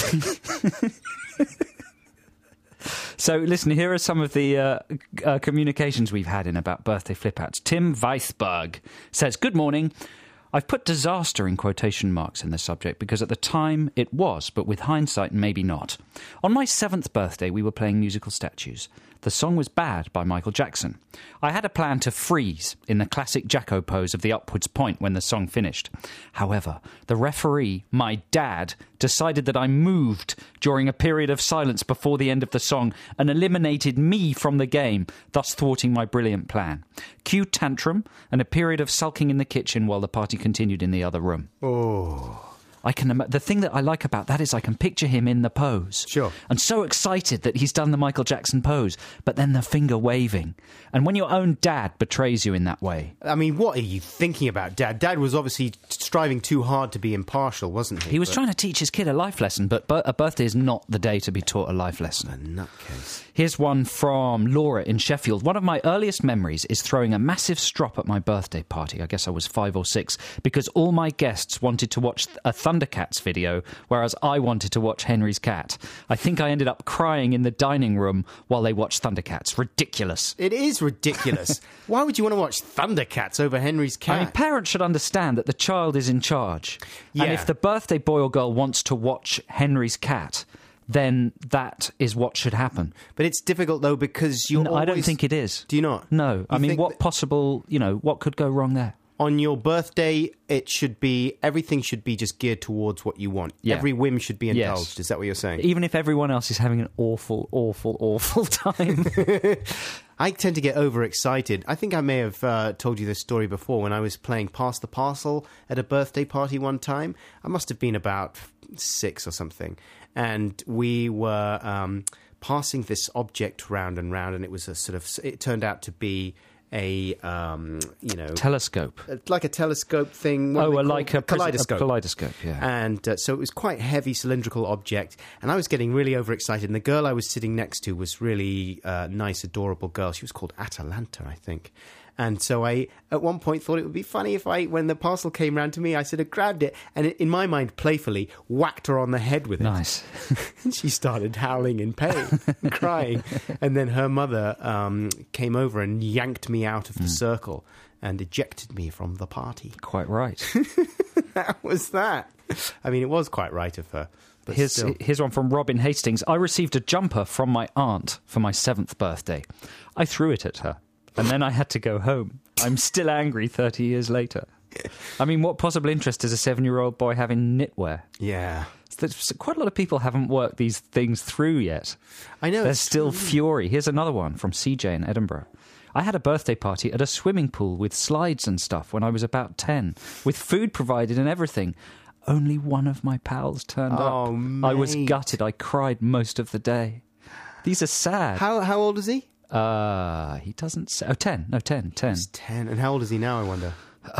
so, listen, here are some of the uh, uh, communications we've had in about birthday flip-outs. Tim Weisberg says, "Good morning. I've put disaster in quotation marks in the subject because at the time it was, but with hindsight, maybe not. On my seventh birthday, we were playing musical statues. The song was Bad by Michael Jackson. I had a plan to freeze in the classic Jacko pose of the upwards point when the song finished. However, the referee, my dad, decided that I moved during a period of silence before the end of the song and eliminated me from the game, thus thwarting my brilliant plan. Cue tantrum and a period of sulking in the kitchen while the party continued in the other room." Oh. I can. Im- the thing that I like about that is I can picture him in the pose. Sure. And so excited that he's done the Michael Jackson pose, but then the finger waving. And when your own dad betrays you in that way. I mean, what are you thinking about, Dad? Dad was obviously striving too hard to be impartial, wasn't he? He was But- trying to teach his kid a life lesson, but bir- a birthday is not the day to be taught a life lesson. A nutcase. Here's one from Laura in Sheffield. "One of my earliest memories is throwing a massive strop at my birthday party. I guess I was five or six, because all my guests wanted to watch a Thundercats video, whereas I wanted to watch Henry's cat. I think I ended up crying in the dining room while they watched Thundercats. Ridiculous." It is ridiculous. Why would you want to watch Thundercats over Henry's cat? I mean, parents should understand that the child is in charge. Yeah. And if the birthday boy or girl wants to watch Henry's cat, then that is what should happen. But it's difficult, though, because you No, I don't think it is. Do you not? No. I You mean, think what that- possible, you know, what could go wrong there? On your birthday, it should be, everything should be just geared towards what you want. Yeah. Every whim should be Yes. indulged. Is that what you're saying? Even if everyone else is having an awful, awful, awful time. I tend to get overexcited. I think I may have uh, told you this story before when I was playing Pass the Parcel at a birthday party one time. I must have been about six or something. And we were um, passing this object round and round, and it was a sort of, it turned out to be a, um, you know... Telescope. Like a telescope thing. What Oh, are they a, called? like a, kaleidoscope. A kaleidoscope, yeah. And uh, so it was quite a heavy cylindrical object, and I was getting really overexcited. And the girl I was sitting next to was really uh, nice, adorable girl. She was called Atalanta, I think. And so I, at one point, thought it would be funny if I, when the parcel came round to me, I sort of grabbed it and, in my mind, playfully whacked her on the head with it. Nice. And she started howling in pain, and crying. And then her mother um, came over and yanked me out of the Mm. circle and ejected me from the party. Quite right. That was that. I mean, it was quite right of her. But Here's, still. here's one from Robin Hastings. I received a jumper from my aunt for my seventh birthday. I threw it at her, and then I had to go home. I'm still angry thirty years later. I mean, what possible interest does a seven-year-old boy have in knitwear? Yeah. There's quite a lot of people haven't worked these things through yet. I know. There's it's still true. fury. Here's another one from C J in Edinburgh. I had a birthday party at a swimming pool with slides and stuff when I was about ten, with food provided and everything. Only one of my pals turned Oh, up. I was mate. gutted. I cried most of the day. These are sad. How how old is he? Uh, he doesn't say. Oh, ten. No, ten. ten. He's ten. And how old is he now, I wonder?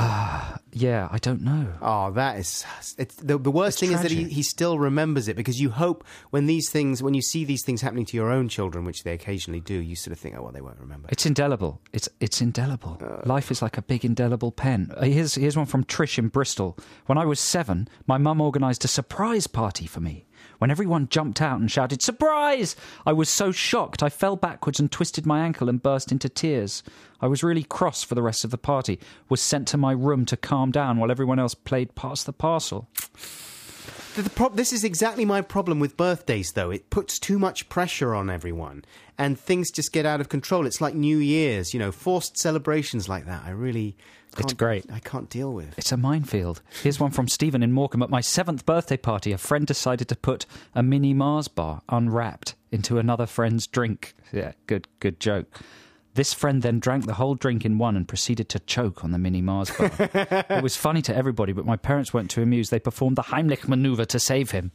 Yeah, I don't know. Oh, that is... It's, the, the worst It's thing is that he, tragic. he still remembers it, because you hope when these things, when you see these things happening to your own children, which they occasionally do, you sort of think, oh, well, they won't remember. It's indelible. It's it's indelible. Life is like a big indelible pen. Uh, Here's here's one from Trish in Bristol. When I was seven, my mum organised a surprise party for me. When everyone jumped out and shouted, "Surprise!" I was so shocked I fell backwards and twisted my ankle and burst into tears. I was really cross for the rest of the party, was sent to my room to calm down while everyone else played Pass the Parcel. The, the prob- this is exactly my problem with birthdays, though. It puts too much pressure on everyone, and things just get out of control. It's like New Year's, you know, forced celebrations like that. I really... It's can't- great. I can't deal with. It's a minefield. Here's one from Stephen in Morecambe. At my seventh birthday party, a friend decided to put a mini Mars bar unwrapped into another friend's drink. Yeah, good, good joke. This friend then drank the whole drink in one and proceeded to choke on the mini Mars bar. It was funny to everybody, but my parents weren't too amused. They performed the Heimlich manoeuvre to save him.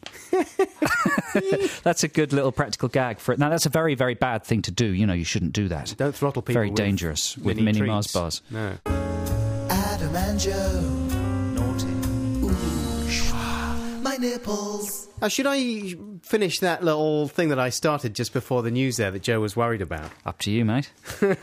That's a good little practical gag for it. Now, that's a very, very bad thing to do. You know, you shouldn't do that. Don't throttle people Very with dangerous with mini mini Mars treats. bars. No. Adam and Joe. Naughty. Ooh, shwa, my nipples. Now, should I finish that little thing that I started just before the news there that Joe was worried about? Up to you, mate.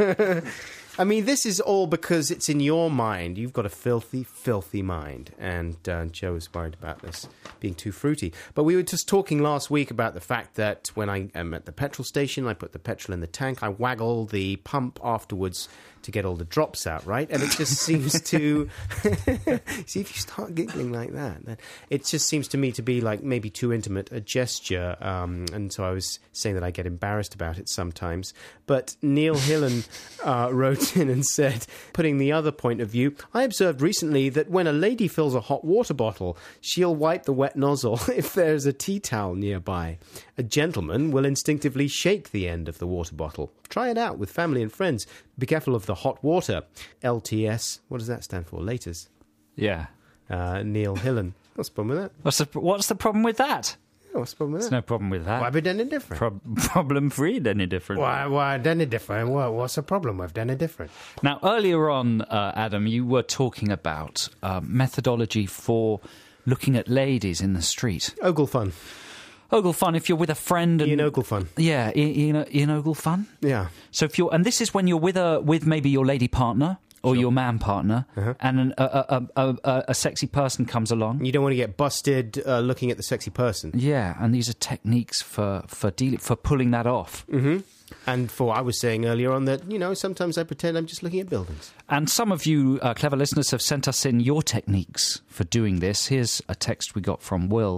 I mean, this is all because it's in your mind. You've got a filthy, filthy mind. And uh, Joe was worried about this being too fruity. But we were just talking last week about the fact that when I am at the petrol station, I put the petrol in the tank, I waggle the pump afterwards to get all the drops out, right? And it just seems to... See, if you start giggling like that, then it just seems to me to be like maybe too intimate a gesture. Um, and so I was saying that I get embarrassed about it sometimes. But Neil Hillen uh, wrote in and said, putting the other point of view, I observed recently that when a lady fills a hot water bottle, she'll wipe the wet nozzle if there's a tea towel nearby. A gentleman will instinctively shake the end of the water bottle. Try it out with family and friends. Be careful of the hot water. L T S. What does that stand for? Laters. Yeah. Uh, Neil Hillen. What's the problem with that? What's the, what's the problem with that? Yeah, what's the problem with There's that? no problem with that. Why be any different? Pro- problem-free, any different. Why, why any different? What, what's the problem with any different? Now, earlier on, uh, Adam, you were talking about uh, methodology for looking at ladies in the street. Ogle fun. Ogle fun, if you're with a friend. And, Ian Ogle fun. Yeah, Ian, Ian, Ian Ogle fun. Yeah. So if you're, and this is when you're with a with maybe your lady partner or your man partner, Uh-huh. and an, a, a, a, a, a sexy person comes along. You don't want to get busted uh, looking at the sexy person. Yeah, and these are techniques for for dealing for pulling that off. Mm-hmm. And for I was saying earlier on that, you know, sometimes I pretend I'm just looking at buildings. And some of you uh, clever listeners have sent us in your techniques for doing this. Here's a text we got from Will.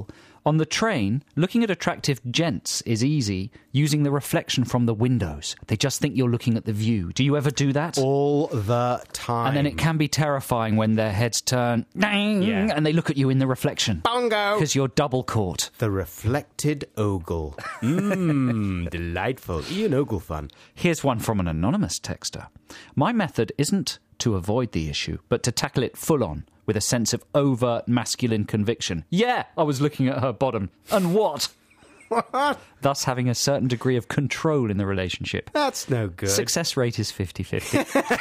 On the train, looking at attractive gents is easy using the reflection from the windows. They just think you're looking at the view. Do you ever do that? All the time. And then it can be terrifying when their heads turn Yeah. and they look at you in the reflection. Bongo! Because you're double caught. The reflected ogle. Mmm, delightful. Ian Ogle fun. Here's one from an anonymous texter. My method isn't to avoid the issue, but to tackle it full on, with a sense of overt masculine conviction. Yeah, I was looking at her bottom. And what? What? Thus having a certain degree of control in the relationship. That's no good. Success rate is fifty-fifty.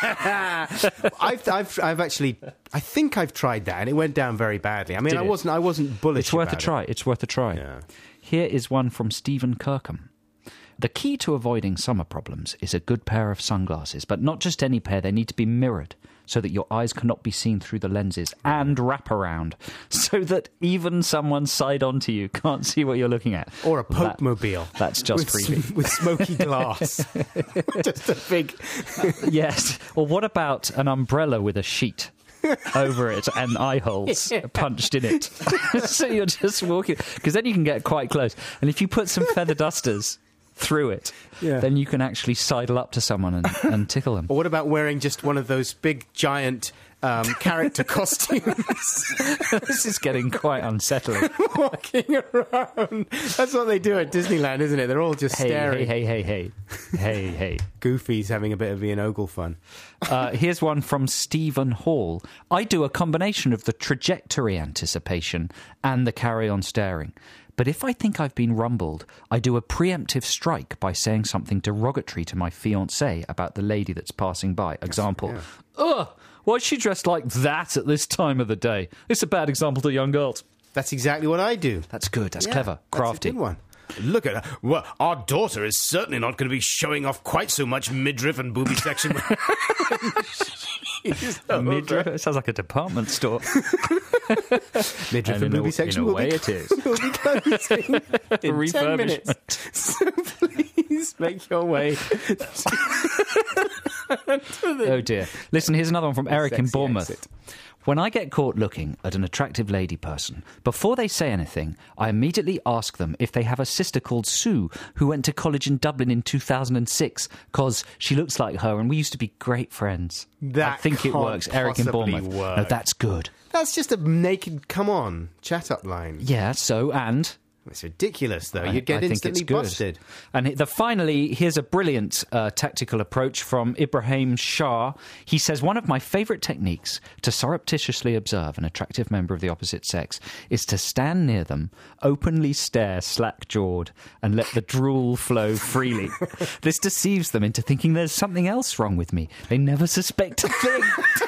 I've, I've, I've actually, I think I've tried that, and it went down very badly. I mean, Did I it? wasn't, I wasn't bullish. It's worth a about try. it. It's worth a try. Yeah. Here is one from Stephen Kirkham. The key to avoiding summer problems is a good pair of sunglasses, but not just any pair. They need to be mirrored so that your eyes cannot be seen through the lenses, and wrap around so that even someone side on to you can't see what you're looking at. Or a That- Poke-mobile. That's just with, creepy. with smoky glass. Just a big... Yes. Or what about an umbrella with a sheet over it and eye holes punched in it? So you're just walking, because then you can get quite close. And if you put some feather dusters through it, Yeah. then you can actually sidle up to someone and, and tickle them. Or what about wearing just one of those big, giant um, character costumes? This is getting quite unsettling. Walking around. That's what they do at Disneyland, isn't it? They're all just Hey, staring. hey, hey, hey, hey. Hey, hey. Goofy's having a bit of Ian Ogle fun. Uh, here's one from Stephen Hall. I do a combination of the trajectory anticipation and the carry-on staring. But if I think I've been rumbled, I do a preemptive strike by saying something derogatory to my fiancée about the lady that's passing by. Example, ugh, why is she dressed like that at this time of the day? It's a bad example to young girls. That's exactly what I do. That's good, that's Yeah, clever, crafty. That's a good one. Look at her. Well, our daughter is certainly not going to be showing off quite so much midriff and booby section. Midriff? It sounds like a department store. Midriff and, And in booby a- section in a will way be, it is. will be closing in ten Refurbishment. minutes. So please make your way. Oh dear. Listen, here's another one from Eric in Sexy Bournemouth. exit. When I get caught looking at an attractive lady person, before they say anything, I immediately ask them if they have a sister called Sue who went to college in Dublin in two thousand six, because she looks like her and we used to be great friends. That I think it can't works. Eric in possibly Bournemouth. work. No, that's good. That's just a naked, come on, chat-up line. Yeah, so, and... It's ridiculous, though. I- You'd get I think instantly it's good. busted. And the finally, here's a brilliant uh, tactical approach from Ibrahim Shah. He says, one of my favourite techniques to surreptitiously observe an attractive member of the opposite sex is to stand near them, openly stare slack-jawed, and let the drool flow freely. This deceives them into thinking there's something else wrong with me. They never suspect a thing.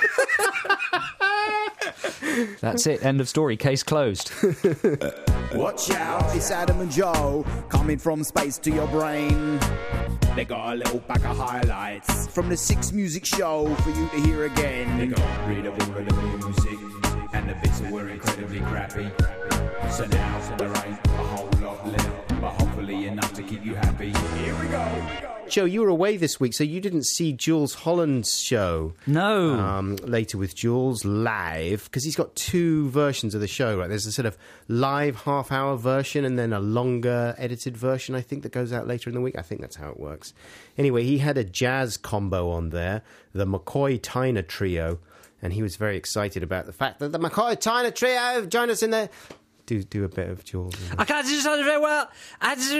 That's it. End of story. Case closed. Watch out, it's Adam and Joe coming from space to your brain. They got a little pack of highlights from the Six Music Show for you to hear again. They got rid of all of the music and the bits that were incredibly crappy. So now there ain't a whole lot left, but hopefully enough to keep you happy. Here we go. Joe, you were away this week, so you didn't see Jules Holland's show. No. Um, later with Jules live, because he's got two versions of the show, right? There's a sort of live half-hour version and then a longer edited version, I think, that goes out later in the week. I think that's how it works. Anyway, he had a jazz combo on there, the McCoy Tyner Trio, and he was very excited about the fact that the McCoy Tyner Trio joined us in there. Do do a bit of Jules. I can't do something very well. I just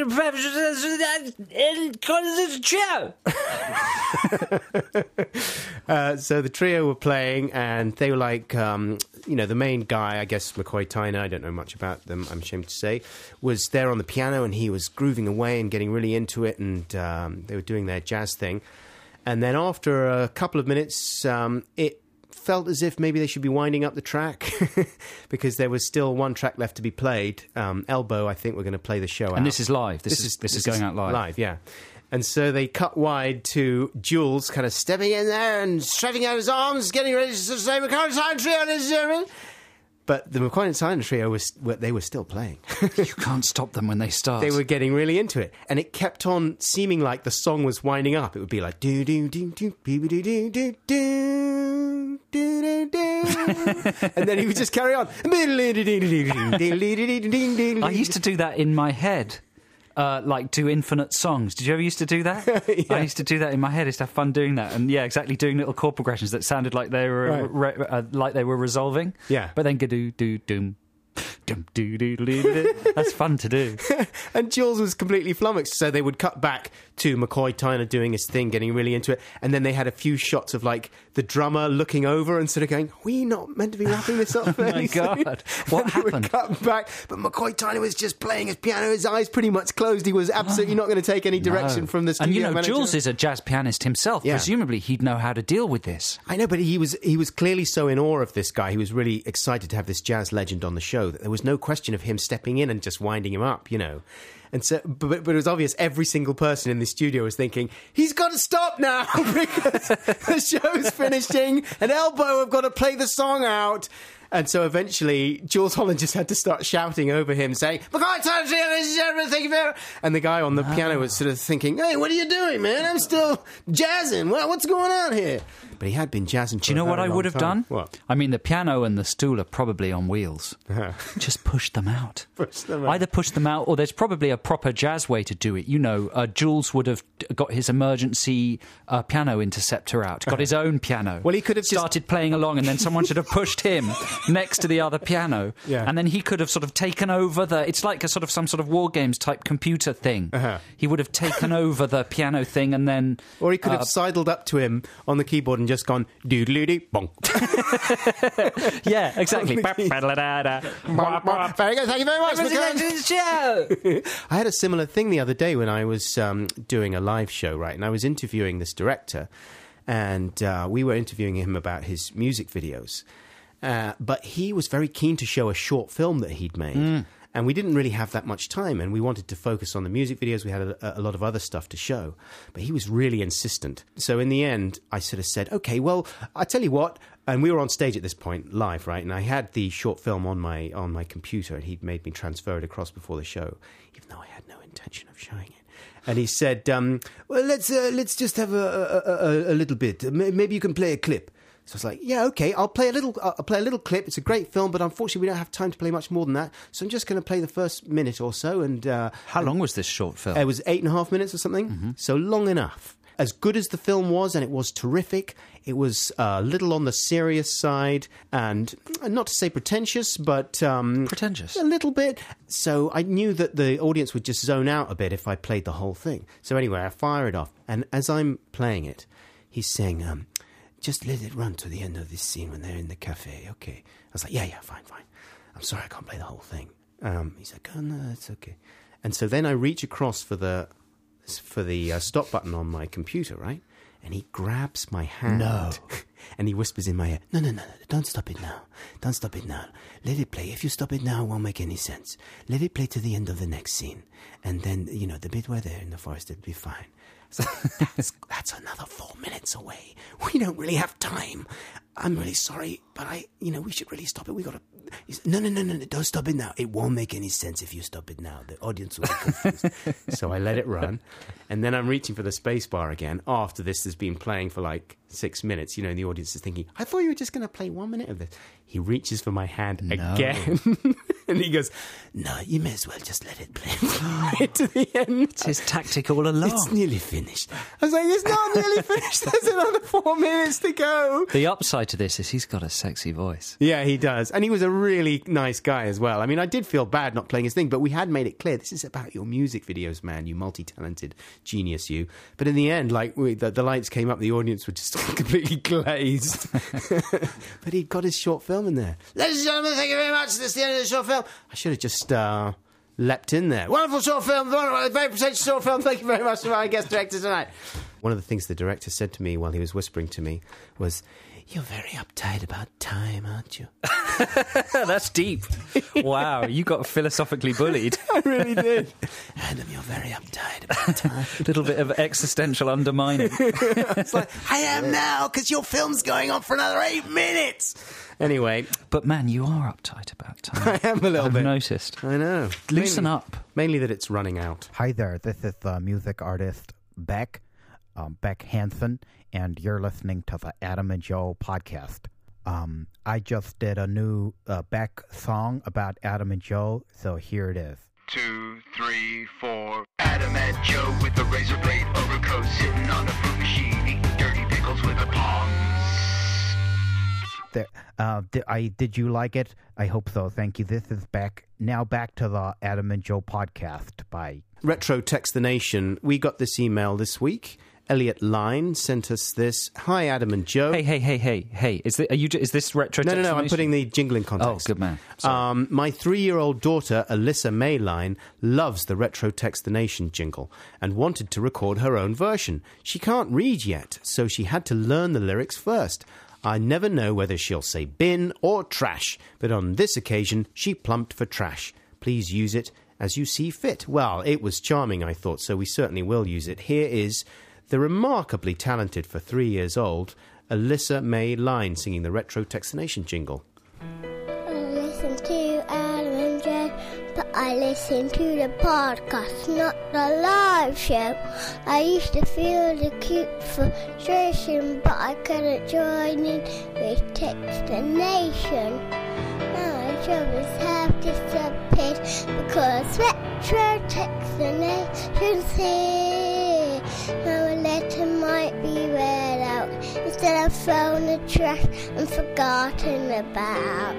uh, so the trio were playing, and they were like, um, you know, the main guy, I guess McCoy Tyner, I don't know much about them, I'm ashamed to say, was there on the piano, and he was grooving away and getting really into it, and um, they were doing their jazz thing. And then after a couple of minutes, um, it felt as if maybe they should be winding up the track because there was still one track left to be played. Um, Elbow, I think, we're going to play the show out. And this is live. This, is, this is going out live. Live, yeah. And so they cut wide to Jules kind of stepping in there and stretching out his arms, getting ready to say McCoy Tyner Trio, ladies and gentlemen. But the McCoy Tyner Trio, was, they were still playing. You can't stop them when they start. They were getting really into it. And it kept on seeming like the song was winding up. It would be like, do do do do do do do do do do do do and then he would just carry on. I used to do that in my head. Uh, like do infinite songs. Did you ever used to do that? Yeah. I used to do that in my head. I used to have fun doing that, and yeah, exactly, doing little chord progressions that sounded like they were Right. re- uh, like they were resolving. Yeah. but then do do doom. Dum, doo, doo, doo, doo. That's fun to do. And Jules was completely flummoxed, so they would cut back to McCoy Tyner doing his thing, getting really into it, and then they had a few shots of like the drummer looking over and sort of going, "Are we not meant to be wrapping this up?" Oh my God. What and they would happened? cut back, but McCoy Tyner was just playing his piano, his eyes pretty much closed. He was absolutely not going to take any direction No. from the studio And you know, manager. Jules is a jazz pianist himself. Yeah. Presumably, he'd know how to deal with this. I know, but he was he was clearly so in awe of this guy. He was really excited to have this jazz legend on the show that there was no question of him stepping in and just winding him up, you know. And so, but, but it was obvious every single person in the studio was thinking, he's got to stop now because the show's finishing and Elbow have got to play the song out. And so eventually, Jules Holland just had to start shouting over him, saying, "McCoy Tyner, ladies and gentlemen, thank you very much." And the guy on the Ah. piano was sort of thinking, "Hey, what are you doing, man? I'm still jazzing. What, what's going on here?" But he had been jazzing for Do you know a what very I long would have time. done? What? I mean, the piano and the stool are probably on wheels. Uh-huh. Just push them out. Push them out. Either push them out, or there's probably a proper jazz way to do it. You know, uh, Jules would have got his emergency uh, piano interceptor out, got his own piano. Well, he could have just- started playing along, and then someone should have pushed him next to the other piano, Yeah. and then he could have sort of taken over the. It's like a sort of some sort of war games type computer thing. Uh-huh. He would have taken over the piano thing, and then Or he could have uh, sidled up to him on the keyboard and just gone, doodly-doo, bonk. yeah, exactly. On the keys. Very good, thank you very much, McCoy. I had a similar thing the other day when I was um, doing a live show, right? And I was interviewing this director, and uh, we were interviewing him about his music videos. Uh, but he was very keen to show a short film that he'd made. Mm. And we didn't really have that much time, and we wanted to focus on the music videos. We had a, a lot of other stuff to show. But he was really insistent. So in the end, I sort of said, okay, well, I tell you what. And we were on stage at this point, live, right? And I had the short film on my on my computer, and he'd made me transfer it across before the show, even though I had no intention of showing it. And he said, um, well, let's uh, let's just have a, a, a, a little bit. Maybe you can play a clip. So I was like, yeah, okay, I'll play a little I'll play a little clip. It's a great film, but unfortunately we don't have time to play much more than that. So I'm just going to play the first minute or so. And uh, How long was this short film? It was eight and a half minutes or something. Mm-hmm. So long enough. As good as the film was, and it was terrific, it was a little on the serious side, and not to say pretentious, but... Um, Pretentious? A little bit. So I knew that the audience would just zone out a bit if I played the whole thing. So anyway, I fire it off. And as I'm playing it, he's saying, um, just let it run to the end of this scene when they're in the cafe, okay? I was like, yeah, yeah, fine, fine. I'm sorry, I can't play the whole thing. Um, he's like, oh, no, it's okay. And so then I reach across for the... for the uh, stop button on my computer, right? And he grabs my hand. No. And he whispers in my ear, no, no, no, no, don't stop it now. Don't stop it now. Let it play. If you stop it now, it won't make any sense. Let it play to the end of the next scene. And then, you know, the bit where they're in the forest, it'll be fine. So that's, that's another four minutes away. We don't really have time. I'm really sorry, but I, you know, we should really stop it. We got to... No, no, no, no, no, don't stop it now. It won't make any sense if you stop it now. The audience will be confused. So I let it run. And then I'm reaching for the space bar again after this has been playing for like six minutes. You know, and the audience is thinking, I thought you were just going to play one minute of this. He reaches for my hand No. again. And he goes, no, you may as well just let it play right to the end. It's his tactic all along. It's nearly finished. I was like, it's not nearly finished. There's another four minutes to go. The upside to this is he's got a sexy voice. Yeah, he does. And he was a really nice guy as well. I mean, I did feel bad not playing his thing, but we had made it clear this is about your music videos, man, you multi-talented genius, you. But in the end, like, we, the, the lights came up, the audience were just completely glazed. But he'd got his short film in there. Ladies and gentlemen, thank you very much. This is the end of the short film. I should have just uh, leapt in there. Wonderful short film, very pretentious short film. Thank you very much to my guest director tonight. One of the things the director said to me while he was whispering to me was, you're very uptight about time, aren't you? That's deep. Wow, you got philosophically bullied. I really did. Adam, you're very uptight about time. A little bit of existential undermining. It's like, I am now, because your film's going on for another eight minutes. Anyway. But man, you are uptight about time. I am a little I've bit. noticed. I know. Loosen mainly, up. Mainly that it's running out. Hi there, this is the music artist Beck, um, Beck Hansen, and you're listening to the Adam and Joe podcast. Um, I just did a new uh, Beck song about Adam and Joe, so here it is. Two, three, four. Adam and Joe with the razor blade overcoat, sitting on the fruit machine, eating dirty pickles with the palms. There, uh, did, I, did you like it? I hope so. Thank you. This is Beck. Now back to the Adam and Joe podcast by Retro Text the Nation. We got this email this week. Elliot Line sent us this. Hi, Adam and Joe. Hey, hey, hey, hey, hey. Is, this, are you, is this Retro No, Text no, no. the I'm Nation? putting the jingle in context. Oh, good man. Um, my three-year-old daughter, Alyssa Mayline, loves the Retro Text the Nation jingle and wanted to record her own version. She can't read yet, so she had to learn the lyrics first. I never know whether she'll say bin or trash, but on this occasion, she plumped for trash. Please use it as you see fit. Well, it was charming, I thought, so we certainly will use it. Here is the remarkably talented for three years old Alyssa May Line singing the Retro Text the Nation jingle. I listen to Adam and Joe, but I listen to the podcast, not the live show. I used to feel the cute frustration, but I couldn't join in with Text the Nation. My troubles have disappeared because Retro Text the Nation's here. Now a letter might be read out instead of thrown in the trash and forgotten about.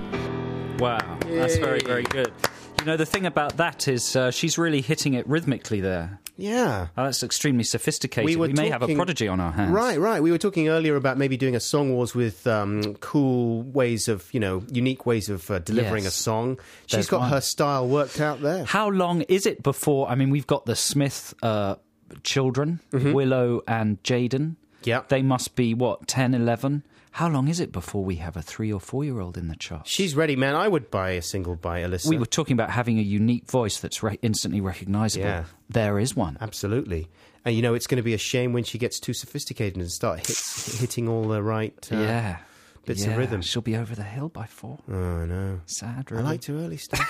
Wow, that's very, very good. You know, the thing about that is uh, she's really hitting it rhythmically there. Yeah. Oh, that's extremely sophisticated. We, We, were may have a talking- prodigy on our hands. Right, right. We were talking earlier about maybe doing a song wars with um, cool ways of, you know, unique ways of uh, delivering Yes. a song. She's There's got one. her style worked out there. How long is it before... I mean, we've got the Smith uh, children, Mhm. Willow and Jaden. Yeah. They must be, what, ten, eleven? How long is it before we have a three- or four-year-old in the charts? She's ready, man. I would buy a single by Alyssa. We were talking about having a unique voice that's re- instantly recognisable. Yeah. There is one. Absolutely. And, you know, it's going to be a shame when she gets too sophisticated and start hit, hitting all the right uh, yeah. bits yeah. of rhythm. She'll be over the hill by four. Oh, I know. Sad, I really. like too early stuff.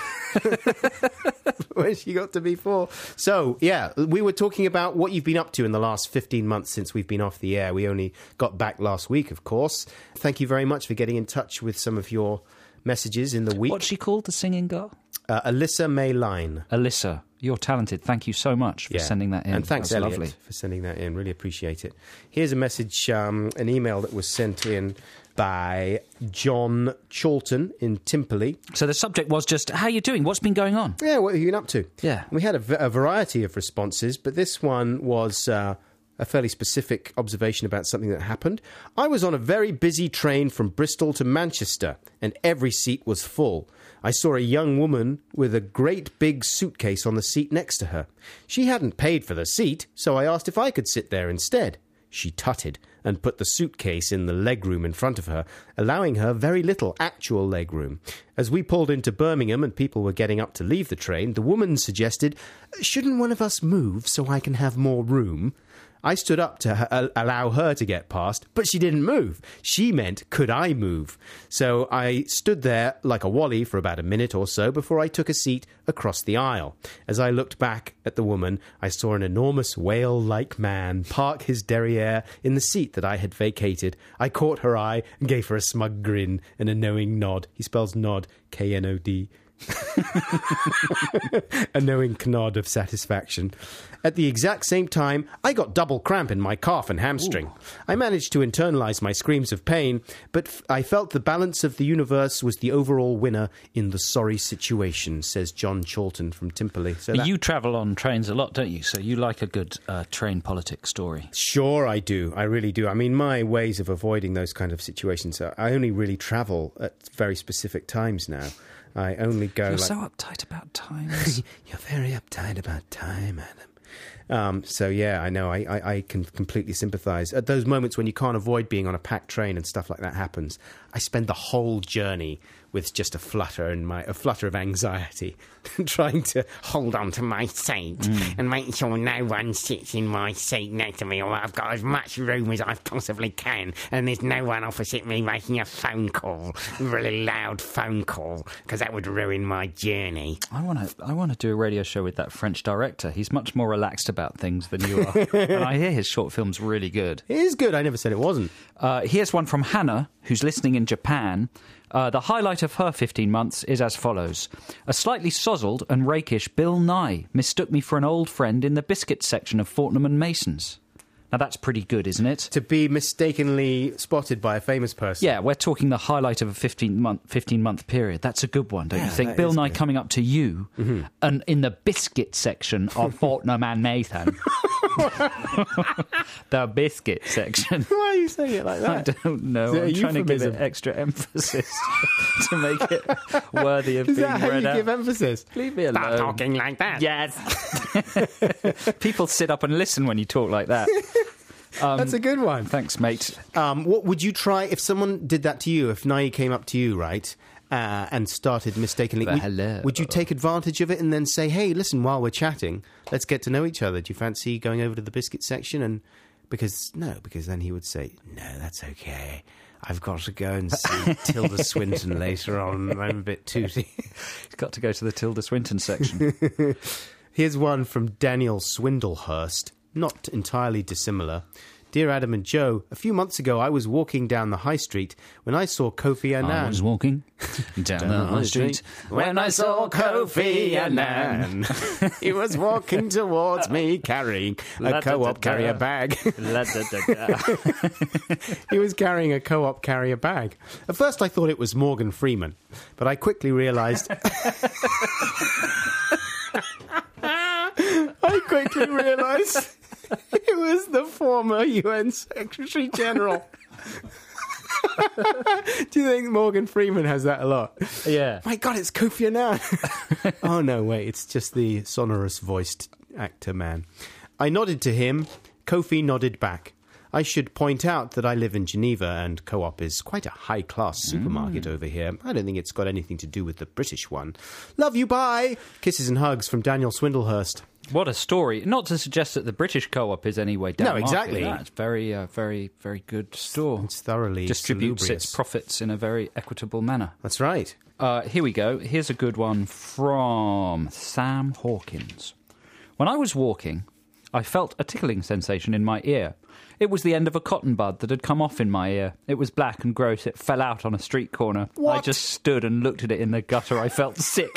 When she got to be four. So, yeah, we were talking about what you've been up to in the last fifteen months since we've been off the air. We only got back last week, of course. Thank you very much for getting in touch with some of your messages in the week. What's she called, the singing girl? Uh, Alyssa May Line. Alyssa, you're talented. Thank you so much for Yeah. sending that in. And thanks, That's Elliot, lovely. for sending that in. Really appreciate it. Here's a message, um, an email that was sent in by John Chalton in Timperley. So the subject was just, how are you doing? What's been going on? Yeah, what have you been up to? Yeah. We had a, v- a variety of responses, but this one was uh, a fairly specific observation about something that happened. I was on a very busy train from Bristol to Manchester, and every seat was full. I saw a young woman with a great big suitcase on the seat next to her. She hadn't paid for the seat, so I asked if I could sit there instead. She tutted and put the suitcase in the legroom in front of her, allowing her very little actual legroom. As we pulled into Birmingham and people were getting up to leave the train, the woman suggested, "Shouldn't one of us move so I can have more room?" I stood up to her, uh, allow her to get past, but she didn't move. She meant, could I move? So I stood there like a wally for about a minute or so before I took a seat across the aisle. As I looked back at the woman, I saw an enormous whale-like man park his derriere in the seat that I had vacated. I caught her eye and gave her a smug grin and a knowing nod. He spells nod, K N O D. A knowing nod of satisfaction. At the exact same time, I got double cramp in my calf and hamstring. Ooh. I managed to internalise my screams of pain, but f- I felt the balance of the universe was the overall winner in the sorry situation, says John Chalton from Timperley. So that- you travel on trains a lot, don't you? So you like a good uh, train politics story. Sure, I do. I really do. I mean, my ways of avoiding those kind of situations are, I only really travel at very specific times now. I only go. You're like, so uptight about times. You're very uptight about time, Adam. Um, so, yeah, I know. I, I, I can completely sympathise. At those moments when you can't avoid being on a packed train and stuff like that happens, I spend the whole journey with just a flutter and my a flutter of anxiety, trying to hold on to my seat mm. and make sure no one sits in my seat next to me, or I've got as much room as I possibly can, and there's no one opposite me making a phone call, a really loud phone call, because that would ruin my journey. I want to I want to do a radio show with that French director. He's much more relaxed about things than you are. And I hear his short film's really good. It is good. I never said it wasn't. Uh, here's one from Hannah, who's listening in Japan. Uh, the highlight of her fifteen months is as follows. A slightly sozzled and rakish Bill Nye mistook me for an old friend in the biscuit section of Fortnum and Mason's. Now, that's pretty good, isn't it? To be mistakenly spotted by a famous person. Yeah, we're talking the highlight of a fifteen-month fifteen-month period. That's a good one, don't Yeah, you think? that Bill is Nye good. coming up to you Mm-hmm. and in the biscuit section of Fortnum and Mason. The biscuit section. Why are you saying it like I that? don't know. Is it a I'm trying to give it euphemism? extra emphasis to make it worthy of Is being that how read you out. give emphasis? Leave me alone. Stop talking like that. Yes. People sit up and listen when you talk like that. Um, That's a good one. Thanks, mate. Um, what would you try if someone did that to you? If Nye came up to you, right, uh, and started mistakenly, Well, would, hello. would you take advantage of it and then say, "Hey, listen, while we're chatting, let's get to know each other. Do you fancy going over to the biscuit section?" And because no, because then he would say, "No, that's okay. I've got to go and see Tilda Swinton later on. I'm a bit tooty." He's got to go to the Tilda Swinton section. Here's one from Daniel Swindlehurst, not entirely dissimilar. Dear Adam and Joe, a few months ago I was walking down the high street when I saw Kofi Annan. I was walking down the high street when I saw Kofi Annan. He was walking towards me carrying a co-op carrier bag. He was carrying a co-op carrier bag. At first I thought it was Morgan Freeman, but I quickly realised... I quickly realised it was the former U N Secretary General. Do you think Morgan Freeman has that a lot? Yeah. My God, it's Kofi Annan. Oh, no, wait, it's just the sonorous-voiced actor man. I nodded to him. Kofi nodded back. I should point out that I live in Geneva and Co-op is quite a high-class supermarket mm. over here. I don't think it's got anything to do with the British one. Love you, bye! Kisses and hugs from Daniel Swindlehurst. What a story. Not to suggest that the British Co-op is any way down. No, exactly. That's very, uh, very, very good store. It's thoroughly distributes salubrious. its profits in a very equitable manner. That's right. Uh, here we go. Here's a good one from Sam Hawkins. When I was walking, I felt a tickling sensation in my ear. It was the end of a cotton bud that had come off in my ear. It was black and gross. It fell out on a street corner. What? I just stood and looked at it in the gutter. I felt sick.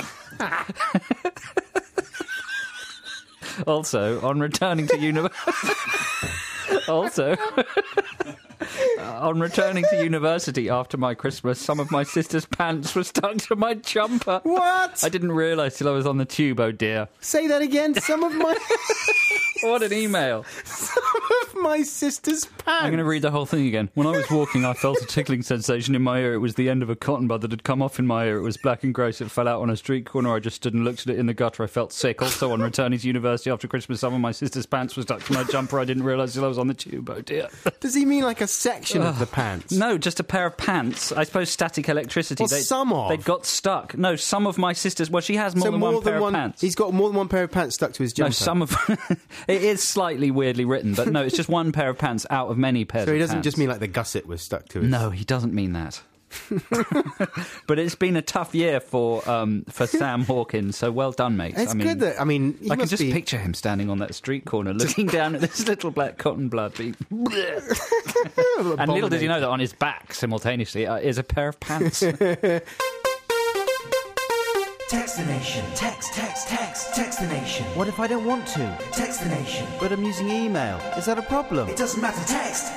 Also, on returning to university... also... On returning to university after my Christmas, some of my sister's pants were stuck to my jumper. What? I didn't realise till I was on the tube, oh dear. Say that again. Some of my... What an email. Some of my sister's pants. I'm going to read the whole thing again. When I was walking, I felt a tickling sensation in my ear. It was the end of a cotton bud that had come off in my ear. It was black and gross. It fell out on a street corner. I just stood and looked at it in the gutter. I felt sick. Also, on returning to university after Christmas, some of my sister's pants were stuck to my jumper. I didn't realise till I was on the tube, oh dear. Does he mean like a section of the pants? No, just a pair of pants. I suppose static electricity. Well, they, some of. They got stuck. No, some of my sisters... Well, she has more so than more one than pair one, of pants. He's got more than one pair of pants stuck to his jumper. No, some of... It is slightly weirdly written, but no, it's just one pair of pants out of many pairs of pants. So he doesn't just mean like the gusset was stuck to his... No, he doesn't mean that. But it's been a tough year for um, for Sam Hawkins, so well done, mate. It's I mean, good that... I mean, he I can must just be... picture him standing on that street corner looking down at this little black cotton blood being... And little did you know that on his back, simultaneously, uh, is a pair of pants. Text the nation. Text, text, text, text the nation. What if I don't want to? Text the nation. But I'm using email. Is that a problem? It doesn't matter. Text.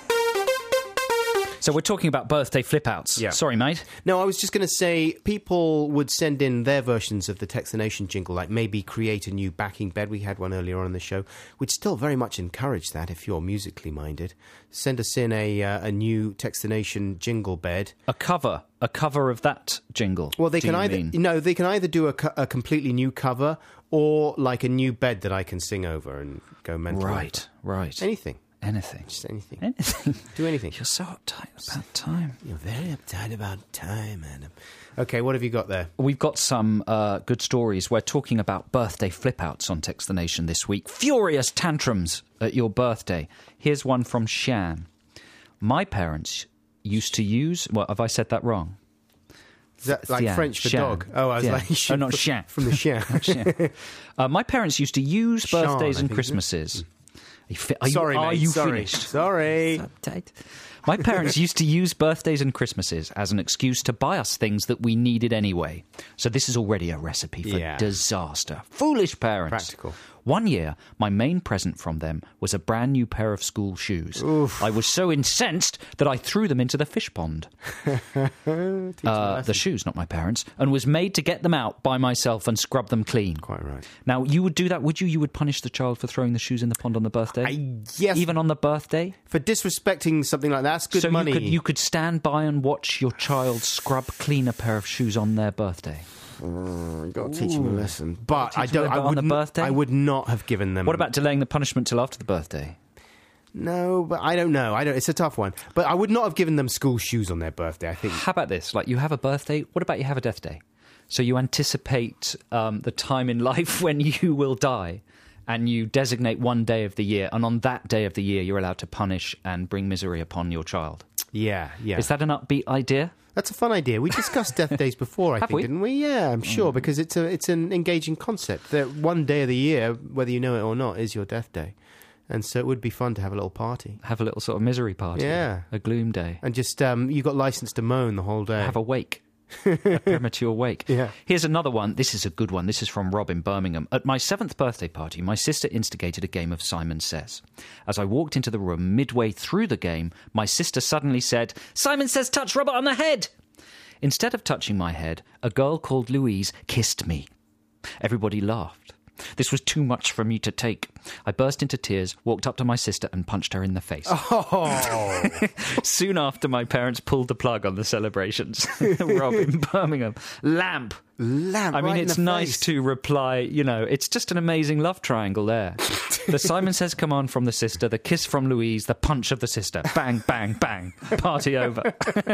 So we're talking about birthday flip-outs. Yeah. Sorry, mate. No, I was just going to say people would send in their versions of the Text the Nation jingle, like maybe create a new backing bed. We had one earlier on in the show. We'd still very much encourage that if you're musically minded. Send us in a uh, a new Text the Nation jingle bed. A cover. A cover of that jingle. Well, they do can you either mean? no, they can either do a, co- a completely new cover or like a new bed that I can sing over and go mental. Right, right. Anything. Anything. Just anything. Anything. Do anything. You're so uptight about time. You're very uptight about time, Adam. Okay, what have you got there? We've got some uh, good stories. We're talking about birthday flip-outs on Text the Nation this week. Furious tantrums at your birthday. Here's one from Shan. My parents used to use... Well, have I said that wrong? Is that like Thien, French for Shan. dog? Oh, I was Thien. like... Oh, not Shan. From the Chien. Shan. Uh, my parents used to use Sean, birthdays I and think, Christmases. Are you, fi- are Sorry, you, are mate, you sorry. finished? Sorry. Uptight. My parents used to use birthdays and Christmases as an excuse to buy us things that we needed anyway. So this is already a recipe for Yeah. disaster. Foolish parents. Practical. One year, my main present from them was a brand new pair of school shoes. Oof. I was so incensed that I threw them into the fish pond. uh, the shoes, not my parents, and was made to get them out by myself and scrub them clean. Quite right. Now, you would do that, would you? You would punish the child for throwing the shoes in the pond on the birthday? I, yes. Even on the birthday? For disrespecting something like that, that's good so money. You could, you could stand by and watch your child scrub clean a pair of shoes on their birthday. Oh, you got to teach them a lesson. But I Teach them don't. a I bit on the would. birthday? I would not have given them. What about delaying the punishment till after the birthday? No, but I don't know. I don't. It's a tough one. But I would not have given them school shoes on their birthday. I think. How about this? Like, you have a birthday. What about you have a death day? So you anticipate um, the time in life when you will die, and you designate one day of the year, and on that day of the year, you're allowed to punish and bring misery upon your child. Yeah, yeah. Is that an upbeat idea? That's a fun idea. We discussed death days before, I Have think, we? didn't we? Yeah, I'm sure, Mm. because it's a it's an engaging concept. That one day of the year, whether you know it or not, is your death day. And so it would be fun to have a little party. Have a little sort of misery party. Yeah. A gloom day. And just, um, you got license to moan the whole day. Have a wake. A premature wake. Yeah. Here's another one. This is a good one. This is from Rob in Birmingham. At my seventh birthday party, my sister instigated a game of Simon Says. As I walked into the room midway through the game, my sister suddenly said, "Simon Says touch Robert on the head!" Instead of touching my head, a girl called Louise kissed me. Everybody laughed. This was too much for me to take. I burst into tears, walked up to my sister and punched her in the face. Oh. Soon after, my parents pulled the plug on the celebrations. Rob in Birmingham. Lamp. Lamp. I mean, right in it's the nice face. to reply, you know, it's just an amazing love triangle there. The Simon Says command from the sister, the kiss from Louise, the punch of the sister. Bang, bang, bang. Party over.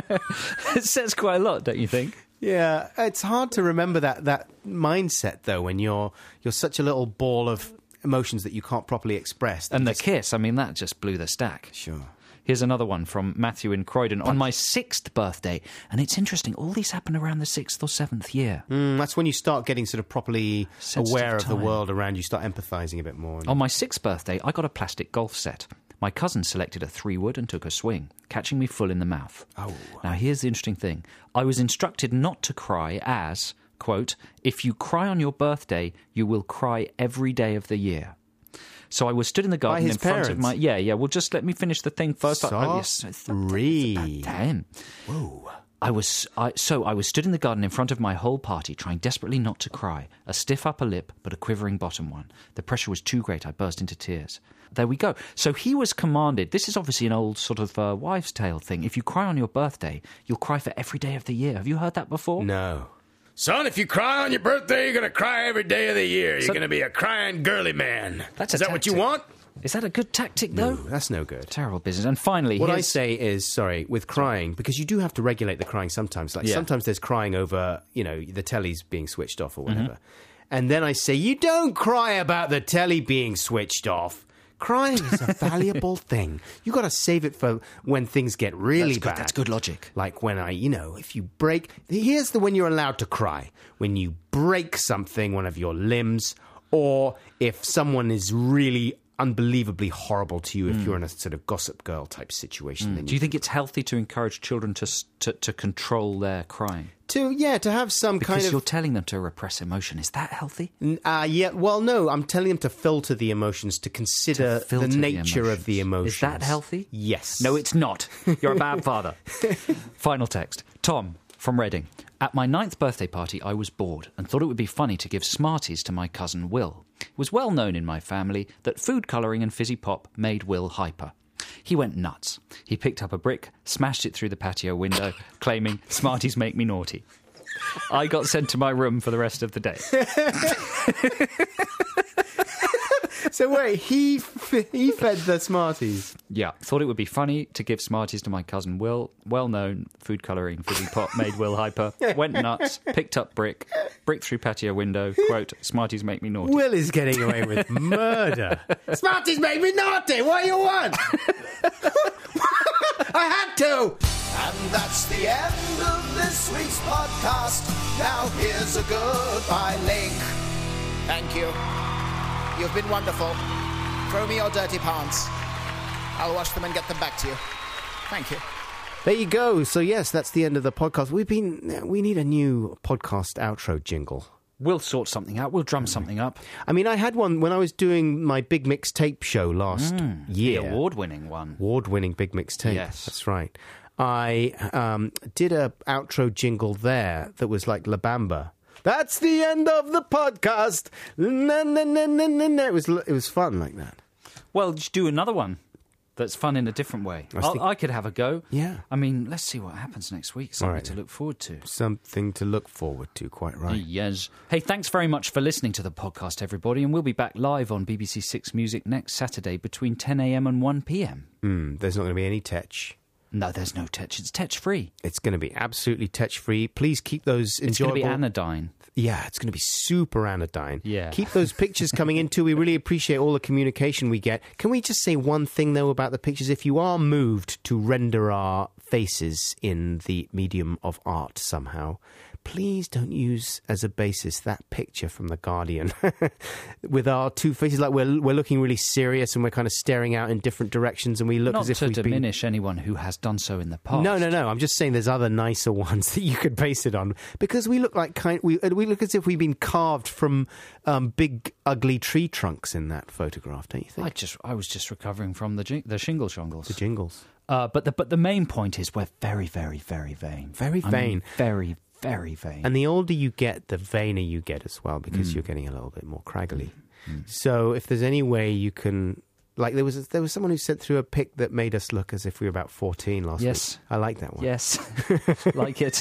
It says quite a lot, don't you think? Yeah, it's hard to remember that, that mindset, though, when you're you're such a little ball of emotions that you can't properly express. And the Just- kiss, I mean, that just blew the stack. Sure. Here's another one from Matthew in Croydon. On my sixth birthday, and it's interesting, all these happen around the sixth or seventh year. Mm, that's when you start getting sort of properly Sensitive aware of the time. world around you, start empathising a bit more. On my sixth birthday, I got a plastic golf set. My cousin selected a three-wood and took a swing, catching me full in the mouth. Oh. Now, here's the interesting thing. I was instructed not to cry as, quote, "If you cry on your birthday, you will cry every day of the year." So I was stood in the garden his in front of parents? my... Yeah, yeah, well, just let me finish the thing first. I- I- yes, Sorry. Damn. Whoa. I was I, so I was stood in the garden in front of my whole party, trying desperately not to cry. A stiff upper lip, but a quivering bottom one. The pressure was too great. I burst into tears. There we go. So he was commanded. This is obviously an old sort of uh, wives' tale thing. If you cry on your birthday, you'll cry for every day of the year. Have you heard that before? No. Son, if you cry on your birthday, you're going to cry every day of the year. You're So- going to be a crying girly man. That's Is a that what you tactic. want? Is that a good tactic, though? No, that's no good. Terrible business. And finally, What I here's- say is, sorry, with crying, because you do have to regulate the crying sometimes. Like Yeah. sometimes there's crying over, you know, the telly's being switched off or Mm-hmm. whatever. And then I say, you don't cry about the telly being switched off. Crying is a valuable thing. You got to save it for when things get really That's good- bad. that's good logic. Like when I, you know, if you break. Here's the when you're allowed to cry: when you break something, one of your limbs, or if someone is really unbelievably horrible to you. If you're in a sort of Gossip Girl type situation, then Do you think it's healthy to encourage children to s- to, to control their crying? to yeah to have some Because kind you're of telling them to repress emotion. Is that healthy? uh, yeah. Well, no, I'm telling them to filter the emotions, to consider To filter the the nature of the emotions. Is that healthy? Yes. No, it's not. You're a bad father. Final text. Tom from Reading. At my ninth birthday party, I was bored and thought it would be funny to give Smarties to my cousin Will. It was well known in my family that food colouring and fizzy pop made Will hyper. He went nuts. He picked up a brick, smashed it through the patio window, claiming, "Smarties make me naughty." I got sent to my room for the rest of the day. So wait, he f- he fed the Smarties. Yeah, thought it would be funny to give Smarties to my cousin Will. Well known, food colouring, fizzy pop made Will hyper. Went nuts, picked up brick, brick through patio window, quote, "Smarties make me naughty." Will is getting away with murder. Smarties made me naughty. What do you want? I had to. And that's the end of this week's podcast. Now here's a goodbye link. Thank you. You've been wonderful. Throw me your dirty pants. I'll wash them and get them back to you. Thank you. There you go. So, yes, that's the end of the podcast. We've been... We need a new podcast outro jingle. We'll sort something out. We'll drum something up. I mean, I had one when I was doing my Big Mixtape show last Mm, year. The award-winning one. Award-winning Big Mixtape. Yes. That's right. I um, did a outro jingle there that was like La Bamba. That's the end of the podcast. Na, na, na, na, na, na. It was, it was fun like that. Well, just do another one that's fun in a different way. I, I, think... I could have a go. Yeah. I mean, let's see what happens next week. Something right, to then. look forward to. Something to look forward to, quite right. Yes. Hey, thanks very much for listening to the podcast, everybody, and we'll be back live on B B C Six Music next Saturday between ten a.m. and one p.m. Mm, there's not going to be any tech. No, there's no tech. It's tech-free. It's going to be absolutely tech-free. Please keep those enjoyable... It's going to be anodyne. Yeah, it's going to be super anodyne. Yeah. Keep those pictures coming in too. We really appreciate all the communication we get. Can we just say one thing, though, about the pictures? If you are moved to render our faces in the medium of art somehow, please don't use as a basis that picture from The Guardian with our two faces. Like we're we're looking really serious and we're kind of staring out in different directions and we look Not as if to we've diminish been... anyone who has done so in the past. No, no, no. I'm just saying there's other nicer ones that you could base it on because we look like kind. We we look as if we've been carved from um, big ugly tree trunks in that photograph. Don't you think? I just I was just recovering from the jing- the shingle shongles. The jingles. Uh, but the but the main point is we're very very very vain. Very I vain. mean, very very vain. And the older you get, the vainer you get as well, because Mm. you're getting a little bit more craggly. Mm. So if there's any way you can... Like, there was there was someone who sent through a pic that made us look as if we were about fourteen last Yes. week. I like that one. Yes. Like it.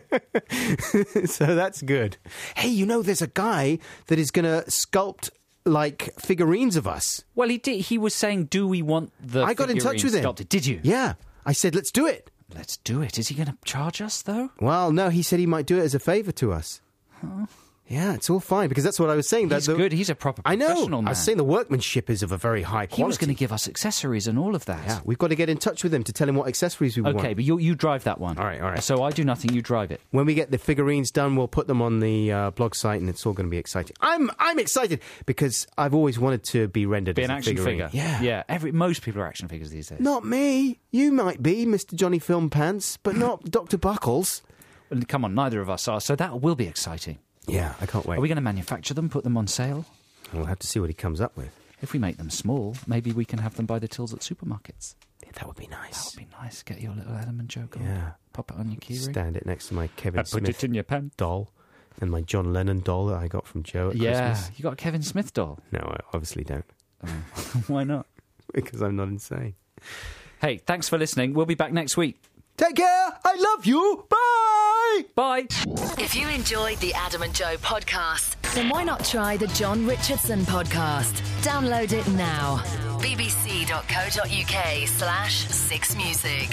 So that's good. Hey, you know, there's a guy that is going to sculpt, like, figurines of us. Well, he did. He was saying, do we want the I got in touch with him. sculpted? Did you? Yeah. I said, let's do it. Let's do it. Is he going to charge us, though? Well, no, he said he might do it as a favour to us. Huh? Yeah, it's all fine, because that's what I was saying. He's that the, good. He's a proper I professional know. man. I was saying the workmanship is of a very high quality. He was going to give us accessories and all of that. Yeah, we've got to get in touch with him to tell him what accessories we want. Okay, but you you drive that one. All right, all right. So I do nothing, you drive it. When we get the figurines done, we'll put them on the uh, blog site, and it's all going to be exciting. I'm I'm excited because I've always wanted to be rendered Be as an a action figurine. figure. Yeah, Yeah. Every, most people are action figures these days. Not me. You might be, Mister Johnny Film Pants, but not Doctor Buckles. Well, come on, neither of us are. So that will be exciting. Yeah, I can't wait. Are we going to manufacture them, put them on sale? We'll have to see what he comes up with. If we make them small, maybe we can have them by the tills at supermarkets. Yeah, that would be nice. That would be nice. Get your little Adam and Joe gold. Yeah. Pop it on your keyring. Stand it next to my Kevin And Smith put it in your pen. doll and my John Lennon doll that I got from Joe at Yeah, Christmas. you got a Kevin Smith doll. No, I obviously don't. Oh. Why not? Because I'm not insane. Hey, thanks for listening. We'll be back next week. Take care. I love you. Bye. Bye. If you enjoyed the Adam and Joe podcast, then why not try the John Richardson podcast? Download it now. bbc.co.uk slash six music.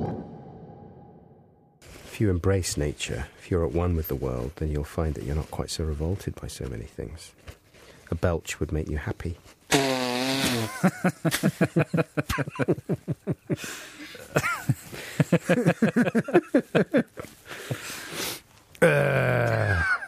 If you embrace nature, if you're at one with the world, then you'll find that you're not quite so revolted by so many things. A belch would make you happy. uh.